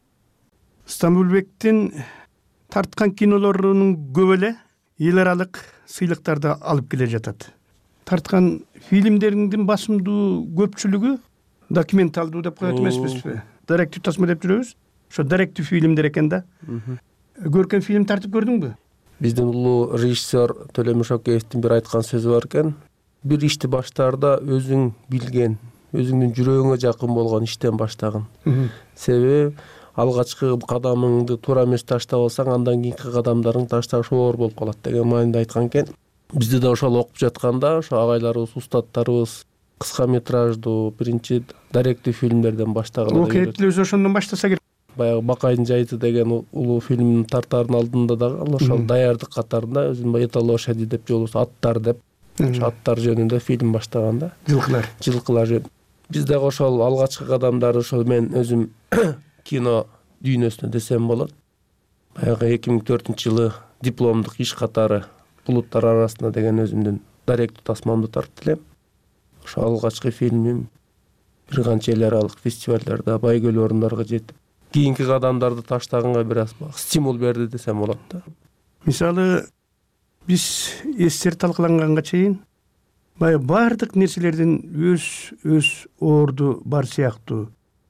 Стамбулбектин тарткан кинолорунун көп эле эл аралык сыйлыктарды алып келе жатат тарткан фильмдериңдин басымдуу көпчүлүгү документалдуу деп коет эмеспизби даректив тасма деп жүрөбүз ошо даректив фильмдер экен да көркөм фильм тартып көрдүңбү биздин улуу режиссер Төлөм Ушакеевдин бир айткан сөзү бар экен бир ишти баштаарда өзүң билген өзүңдүн жүрөгүңө жакын болгон иштен баштагын себеби алгачкы кадамыңды туура эмес таштап алсаң андан кийинки кадамдарың ташташ оор болуп калат деген маанайда айткан экен бизде да ошол окуп жатканда ошо агайларыбыз устаттарыбыз кыска метраждуу биринчи даректив фильмдерден баштагыла окуяттил өзү ошондон баштаса керек баягы Бакайдын жайыты деген улуу фильм тартаардын алдында дагы ошол даярдык катарында өзүм это лошади деп же болбосо аттар деп ошо аттар жөнүндө фильм баштаган да жылкылар жылкылар жөнүндө биз дагы ошол алгачкы кадамдары ошол мен өзүм кино дүйнөсүнө десем болот баягы эки миң төртүнчү жылы дипломдук иш катары булуттар арасында деген өзүмдүн даректүү тасмамды тартып элем ошо алгачкы фильмим бир канча эл аралык фестивалдарда байгөлүү орундарга жетип кийинки кадамдарды таштаганга бир аз стимул берди десем болот да мисалы биз эстер талкаланганга чейин баягы баардык нерселердин өз өз орду бар сыяктуу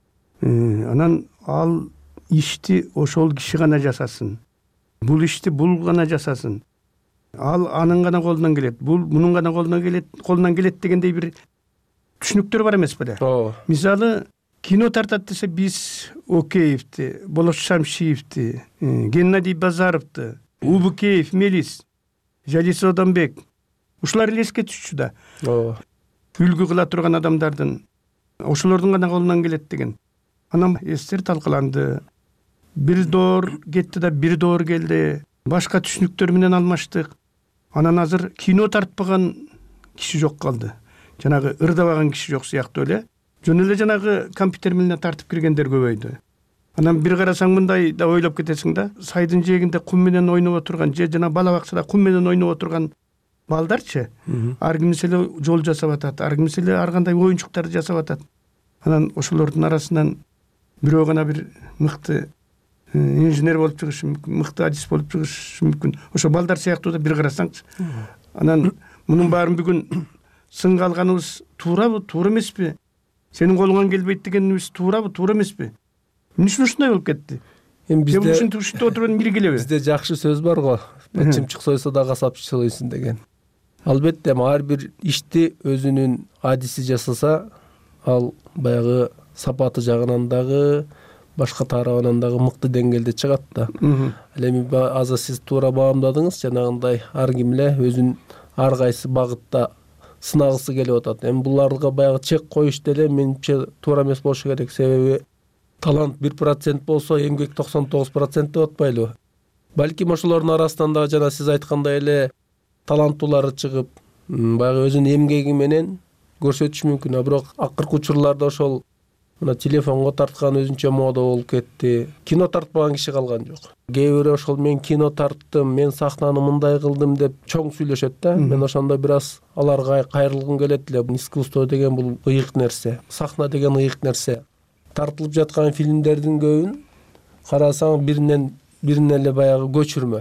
анан ал ишти ошол киши гана жасасын бул ишти бул гана жасасын ал анын гана колунан келет бул мунун гана колунан келет колунан келет дегендей бир түшүнүктөр бар эмес беле ооба мисалы кино тартат десе биз Океевди Болот Шамшиевди Геннадий Базаровду Убукеев Мелис Жалис Одонбек ушулар эле эске түшчү да ооба үлгү кыла турган адамдардын ошолордун гана колунан келет деген анан эстер талкаланды бир доор кетти да бир доор келди башка түшүнүктөр менен алмаштык анан азыр кино тартпаган киши жок калды жанагы ырдабаган киши жок сыяктуу эле жөн эле жанагы компьютер менен тартып киргендер көбөйдү анан бир карасаң мындай да ойлоп кетесиң да сайдын жээгинде кум менен ойноп отурган же жана бала бакчада кум менен ойноп отурган балдарчы ар кимиси эле жол жасап атат, ар кимиси эле ар кандай оюнчуктарды жасап атат. Анан ошолордун арасынан бирөө гана бир мыкты инженер болуп чыгышы мүмкүн, мыкты адис болуп чыгышы мүмкүн. Ошо балдар сыяктуу да бир карасаңчы. Анан мунун баарын бүгүн сынга алганыбыз туурабы, туура эмеспи? Сенин колуңан келбейт дегенибиз туурабы, туура эмеспи? Эмне үчүн ушундай болуп кетти? Эми бизде ушинтип ушинтип отуруп бири келеби? Бизде жакшы сөз бар го, чымчык сойсо да касапчы сойсун деген. Албетте, ар бир ишти өзүнүн адиси жасаса, ал баягы сапаты жагынан дагы, башка тарабынан дагы мыкты деңгээлде чыгат да. Ал эми азыр сиз туура баамдадыңыз, жанагындай ар ким эле өзүн ар кайсы багытта сынагысы келип атат. Эми буларга баягы чек коюш деле менимче туура эмес болушу керек. Себеби талант бир процент болсо, эмгек токсон тогуз процент деп атпайлыбы? Балким ошолордун арасынан да жана сиз айткандай эле таланттуулары чыгып, баягы өзүнүн эмгеги менен көрсөтүшү мүмкүн. А бирок акыркы учурларда ошол мына телефонго тарткан өзүнчө мода болуп кетти. Кино тартпаган киши калган жок. Кээ бирөө ошол мен кино тарттым, мен сахнаны мындай кылдым деп чоң сүйлөшөт да. Мен ошондо бир аз аларга кайрылгым келет эле. Искусство деген бул ыйык нерсе, сахна деген ыйык нерсе. Тартылып жаткан фильмдердин көбүн карасаң биринен биринен эле баягы көчүрмө.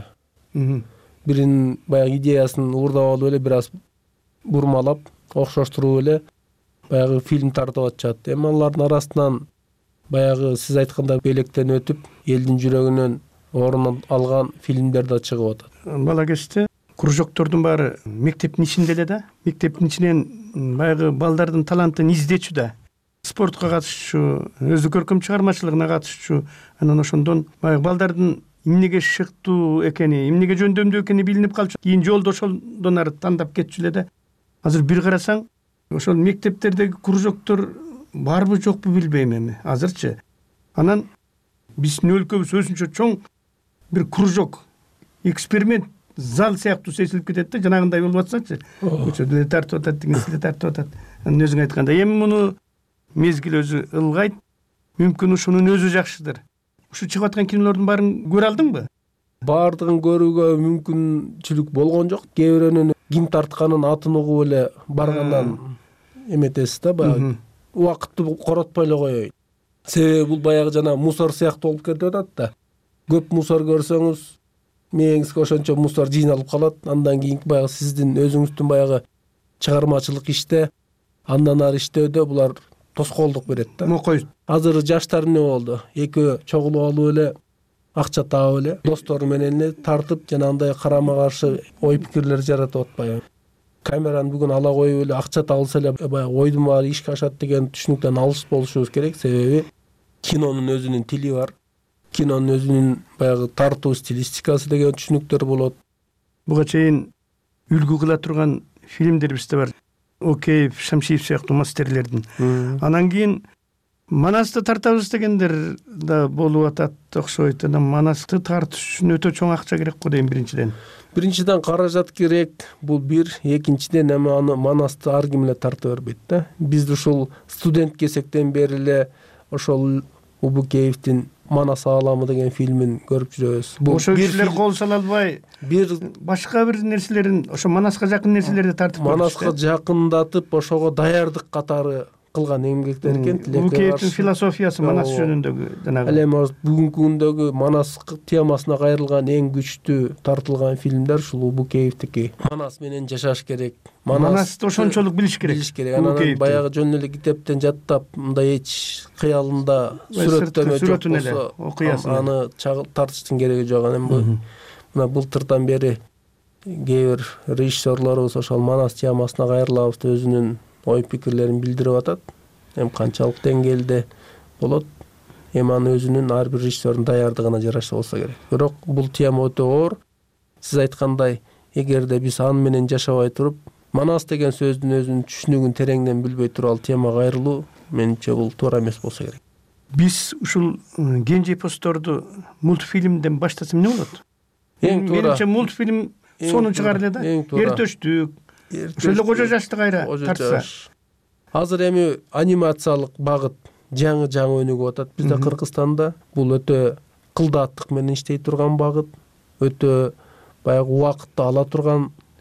Биринин баягы идеясын уурдап алып эле бир аз бурмалап, окшоштуруп эле баягы фильм тартып атышат. Эми алардын арасынан баягы сиз айткандай белектен өтүп, элдин жүрөгүнөн орун алган фильмдер да чыгып атат. Бала кезде кружоктордун баары мектептин ичинде эле да, мектептин ичинен баягы балдардын талантын издечү да. Спортко катышчу, өзү көркөм чыгармачылыгына катышчу, анан ошондон баягы балдардын эмнеге шыктуу экени, эмнеге жөндөмдүү экени билинип калчу. Кийин жолдо ошондон ары тандап кетчү эле да. Азыр бир карасаң, ошол мектептердеги кружоктор барбы жокпу билбейм эми азырчы. Анан биздин өлкөбүз өзүнчө чоң бир кружок, эксперимент зал сыяктуу сезилип кетет да, жанагындай болуп атсачы. Көчөдө эле тартып атат, дегенси эле тартып атат. Анан өзүң айткандай, эми муну мезгил өзү ылгайт, мүмкүн ушунун өзү жакшыдыр. Ушу чыгып аткан кинолордун баарын көрө алдыңбы? Баардыгын көрүүгө мүмкүнчүлүк болгон жок. Кээ бирөөнүн ким тартканын атын угуп эле баргандан эметесиз да, баягы убакытты коротпой эле коеюн. Себеби бул баягы жана мусор сыяктуу болуп кетип атат да. Көп мусор көрсөңүз, мээңизге ошончо мусор жыйналып калат. Андан кийин баягы сиздин өзүңүздүн баягы чыгармачылык иште, андан ары иштөөдө булар тоскоолдук берет да. Мокойт. Азыр жаштар эмне болду? Экөө чогулуп алып эле, акча таап эле, достору менен эле тартып, жанагындай карама каршы ой пикирлер жаратып атпайбы? Камераны бүгүн ала коюп эле, акча табылса эле баягы ойдун баары ишке ашат деген түшүнүктөн алыс болушубуз керек. Себеби кинонун өзүнүн тили бар. Кинонун өзүнүн баягы тартуу стилистикасы деген түшүнүктөр болот. Буга чейин үлгү кыла турган фильмдер бизде бар. Океев, Шамшиев сыяктуу мастерлердин. Анан кийин Манасты тартабыз дегендер да болуп атат окшойт. Анан Манасты тартыш үчүн өтө чоң акча керек го дейм биринчиден. Биринчиден каражат керек, бул бир, экинчиден эми аны Манасты ар ким эле тарта бербейт да. Биз ушул студент кезектен бери эле ошол Убукеевдин Манас ааламы деген фильмин көрүп жүрөбүз. Ошо кишилер кол сала албай, бир башка бир нерселерин, ошо Манаска жакын нерселерди тартып көрүшүп. Манаска жакындатып, ошого даярдык катары кылган эмгектер экен. Убукеевдин философиясы Манас жөнүндөгү жанагы. Ал эми бүгүнкү күндөгү Манас темасына кайрылган эң күчтүү тартылган фильмдер ушул Убукеевдики. Манас менен жашаш керек. Манасты ошончолук билиш керек. Билиш керек. Анан баягы жөн эле китептен жаттап, мындай эч кыялында сүрөттөмө жок болсо, аны тартыштын кереги жок. Анан бул мына былтырдан бери кээ бир режиссерлорубуз ошол Манас темасына кайрылабыз деп өзүнүн ой пикирлерин билдирип атат. Эми канчалык деңгээлде болот? Эми аны өзүнүн ар бир режиссердун даярдыгына жараша болсо керек. Бирок бул тема өтө оор. Сиз айткандай, эгерде биз аны менен жашабай туруп, Манас деген сөздүн өзүнүн түшүнүгүн тереңден билбей туруп ал тема кайрылуу, менимче бул туура эмес болсо керек. Биз ушул Кенже постторду мультфильмден баштасак эмне болот? Эң туура. Менимче мультфильм сону чыгар эле да. Эртөштүк. Ошол эле кожо жашты кайра тартса. Азыр эми анимациялык багыт жаңы-жаңы өнүгүп атат. Бизде Кыргызстанда бул өтө кылдааттык менен иштей турган багыт, өтө баягы убакытты ала турган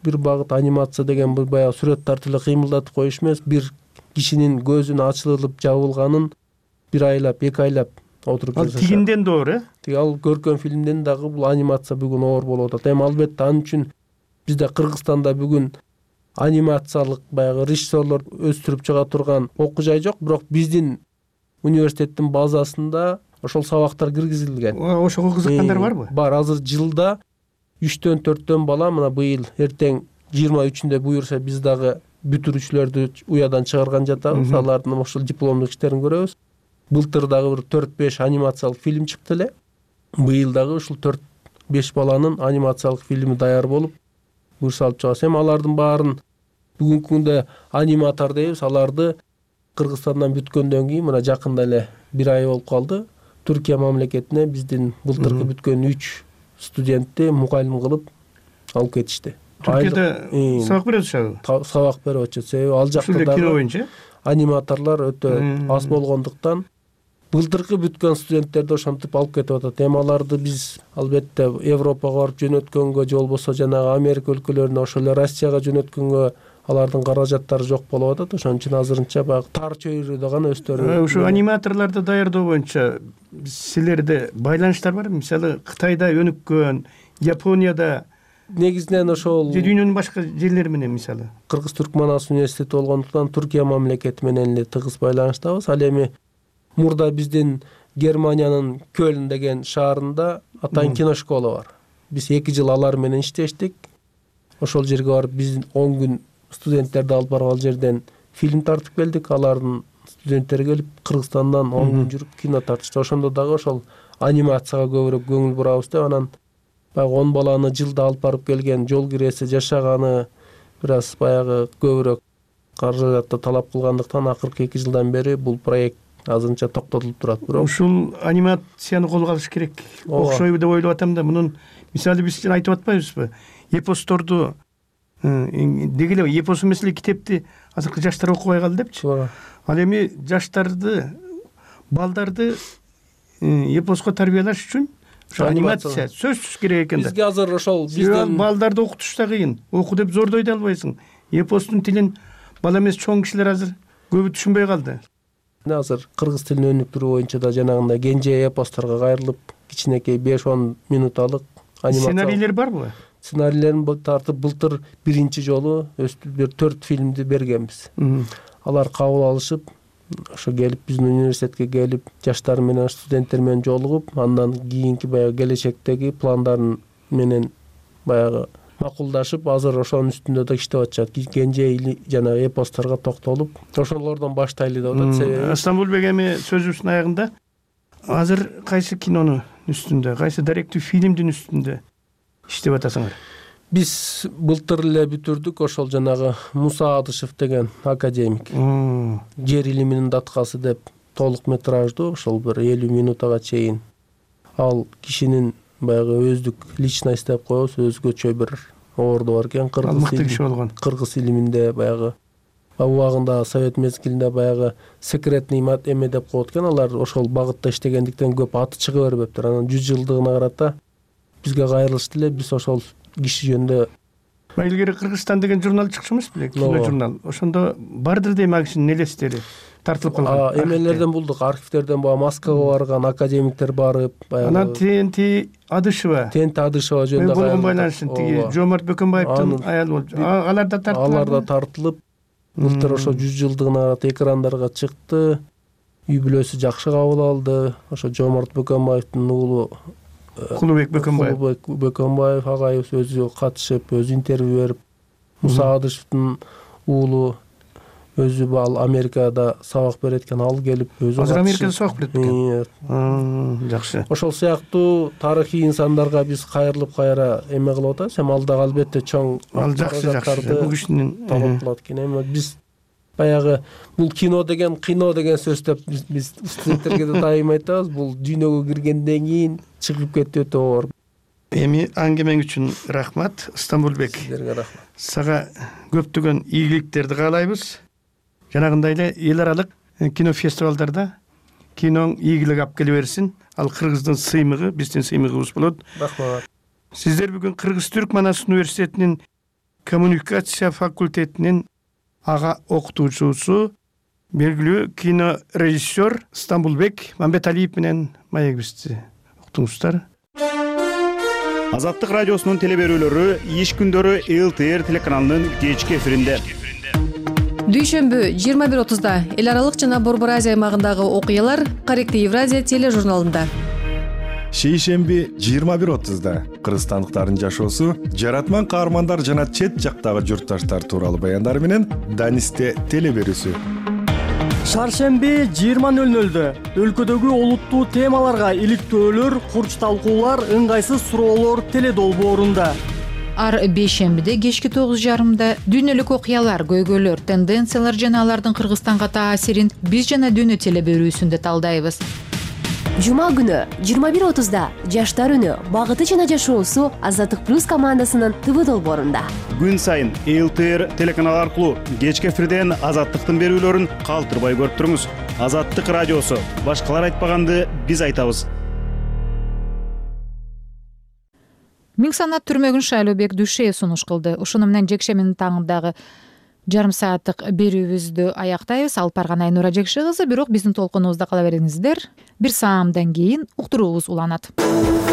бир багыт анимация деген бул баягы сүрөт тартып эле кыймылдатып коюш эмес, бир кишинин көзүн ачылып жабылганын бир айлап эки айлап отуруп ал тигинден да оор э тиги ал көркөм фильмден дагы бул анимация бүгүн оор болуп атат. Эми албетте ал үчүн бизде Кыргызстанда бүгүн анимациялык баягы режиссерлор өстүрүп чыга турган окуу жай жок, бирок биздин университеттин базасында ошол сабактар киргизилген. Ошого кызыккандар барбы? Бар, азыр жылда үчтөн төрттөн бала мына быйыл эртең жыйырма үчүндө буюрса биз дагы бүтүрүүчүлөрдү уядан чыгарган жатабыз. Алардын ошол дипломдук иштерин көрөбүз. Былтыр дагы бир төрт беш анимациялык фильм чыкты эле. Быйыл дагы ушул төрт беш баланын анимациялык фильми даяр болуп буюрса алып чыгабыз. Эми алардын баарын бүгүнкү күндө аниматор дейбиз. Аларды Кыргызстандан бүткөндөн кийин мына жакында эле бир ай болуп калды. Түркия мамлекетине биздин былтыркы бүткөн үч студентти мугалим кылып алып кетишти. Түркияда сабак берип атышабы? Сабак берип атышат. Себеби ал жакта дагы кино боюнча аниматорлор өтө аз болгондуктан былтыркы бүткөн студенттерди ошентип алып кетип атат. Эми аларды биз албетте Европага барып жөнөткөнгө же болбосо жанагы Америка өлкөлөрүнө, ошол эле Россияга жөнөткөнгө алардын каражаттары жок болуп атат. Ошон үчүн азырынча баягы тар чөйрөдө гана өздөрү ушу аниматорлорду даярдоо боюнча силерде байланыштар барбы? Мисалы Кытайда өнүккөн, Японияда негизинен ошол же дүйнөнүн башка жерлери менен мисалы Кыргыз-Түрк Манас университети болгондуктан Түркия мамлекети менен эле тыгыз байланыштабыз. Ал эми мурда биздин Германиянын Көлн деген шаарында атайын кино школа бар. Биз эки жыл алар менен иштештик. Ошол жерге барып биздин он күн студенттерди алып барып ал жерден фильм тартып келдик. Алардын студенттери келип Кыргызстандан он күн жүрүп кино тартышты. Ошондо дагы ошол анимацияга көбүрөөк көңүл бурабыз деп анан баягы он баланы жылда алып барып келген, жол киресе жашаганы бир аз баягы көбүрөөк каражатты талап кылгандыктан акыркы эки жылдан бери бул проект азырынча токтотулуп турат. Бирок ушул анимацияны колго алыш керек. Окшойбу деп ойлоп атам да, мунун мисалы биз айтып атпайбызбы? Эпосторду деги эле эпос эмес эле китепти азыркы жаштар окубай калды депчи. Ал эми жаштарды, балдарды эпоско тарбиялаш үчүн анимация сөзсүз керек экен да. Бизге азыр ошол биздин балдарды окутуш да кыйын. Оку деп зордой да албайсың. Эпостун тилин бала эмес чоң кишилер азыр көбү түшүнбөй калды. Азыр кыргыз тилин өнүктүрүү боюнча да жанагындай кенже эпосторго кайрылып, кичинекей беш он минуталык анимация. Сценарийлер барбы? Сценарийлерин тартып былтыр биринчи жолу бир төрт фильмди бергенбиз. Алар кабыл алышып, ошо келип биздин университетке келип, жаштар менен, студенттер менен жолугуп, андан кийинки баягы келечектеги пландарын менен баягы макулдашып, азыр ошонун үстүндө да иштеп атышат. Кенже жанагы эпосторго токтолуп, ошолордон баштайлы деп атат. Себеби Стамбулбек эми сөзүбүздүн аягында азыр кайсы кинонун үстүндө, кайсы даректүү фильмдин үстүндө иштеп атасыңар? Биз былтыр эле бүтүрдүк ошол жанагы Муса Адышев деген академик. Жер илиминин daткасы деп толук метраждуу, ошол бир элүү минутага чейин. Ал кишинин баягы өздүк личность деп коебуз, өзгөчө бир орду бар экен. Кыргыз илиминде баягы убагында совет мезгилинде баягы секретный мат эме деп коет экен. Алар ошол багытта иштегендиктен көп аты чыга бербептир. Анан жүз жылдыгына карата бизге кайрылышты эле. Биз ошол киши жөнүндө Илгери Кыргызстан деген журнал чыкчу эмес беле? Кино журнал. Ошондо бардыр дейм ал кишинин элестери тартылып калган. Эмелерден булдук, архивтерден баа Москвага барган академиктер барып, баягы. Анан ТНТ Адышева. ТНТ Адышева жөнүндө болгон байланыштын тиги Жомарт Бөкөнбаевдин аялы болчу. Алар да тартылып. Алар да тартылып, былтыр ошо жүз жылдыгына карата экрандарга чыкты. Үй бүлөсү жакшы кабыл алды. Ошо Жомарт Бөкөнбаевдин уулу Кулубек Бөкөнбаев. Кулубек Бөкөнбаев агайыбыз өзү катышып, өзү интервью берип, Муса Адышевдин уулу өзү ал Америкада сабак берет экен, ал келип өзү азыр Америкада сабак берет экен. Жакшы. Ошол сыяктуу тарыхый инсандарга биз кайрылып кайра эме кылып атабыз. Эми ал дагы албетте чоң ал жакшы жакшы. Бул кишинин талап кылат экен. Эми биз баягы бул кино деген, кино деген сөз деп биз студенттерге да дайым айтабыз. Бул дүйнөгө киргенден кийин чыгып кетти өтө оор. Эми аңгемең үчүн рахмат, Стамбулбек. Сиздерге рахмат. Сага көптөгөн ийгиликтерди каалайбыз. Жанагындай эле эл аралык кино фестивалдарда киноң ийгилик алып келе берсин. Ал Кыргыздын сыймыгы, биздин сыймыгыбыз болот. Рахмат. Сиздер бүгүн Кыргыз-Түрк Манас университетинин коммуникация факультетинин ага окутуучусу, белгилүү кинорежиссер Стамбулбек Мамбеталиев менен маегибизди уктуңуздар. Азаттык радиосунун теле берүүлөрү иш күндөрү эл тэ эр телеканалынын кечки эфиринде. Дүйшөмбү жыйырма бир отузда эл аралык жана Борбор Азия аймагындагы окуялар Каректи Евразия тележурналында. Шейшемби жыйырма бир отузда кыргызстандыктардын жашоосу, жаратман каармандар жана чет жактагы журтташтар тууралуу баяндар менен Данисте теле берүүсү. Шаршемби жыйырма нөл нөлдө өлкөдөгү олуттуу темаларга иликтөөлөр, курч талкуулар, ыңгайсыз суроолор теле долбоорунда. Ар бейшембиде кечки тогуз жарымда дүйнөлүк окуялар, көйгөйлөр, тенденциялар жана алардын Кыргызстанга таасирин биз жана дүйнө теле берүүсүндө талдайбыз. Жума күнү жыйырма бир отузда жаштар үнү багыты жана жашоосу Азаттык плюс командасынын тэ вэ долбоорунда. Күн сайын эл тэ эр телеканалы аркылуу кечки эфирден Азаттыктын берүүлөрүн калтырбай көрүп туруңуз. Азаттык радиосу. Башкалар айтпаганды биз айтабыз. Миң санат түрмөгүн Шайлообек Дүйшеев сунуш кылды. Ушуну менен жекшембинин таңындагы жарым сааттык берүүбүздү аяктайбыз. Алып барган Айнура Жекше кызы, бирок биздин толкунубузда кала бериңиздер. Бир саамдан кийин уктуруубуз уланат.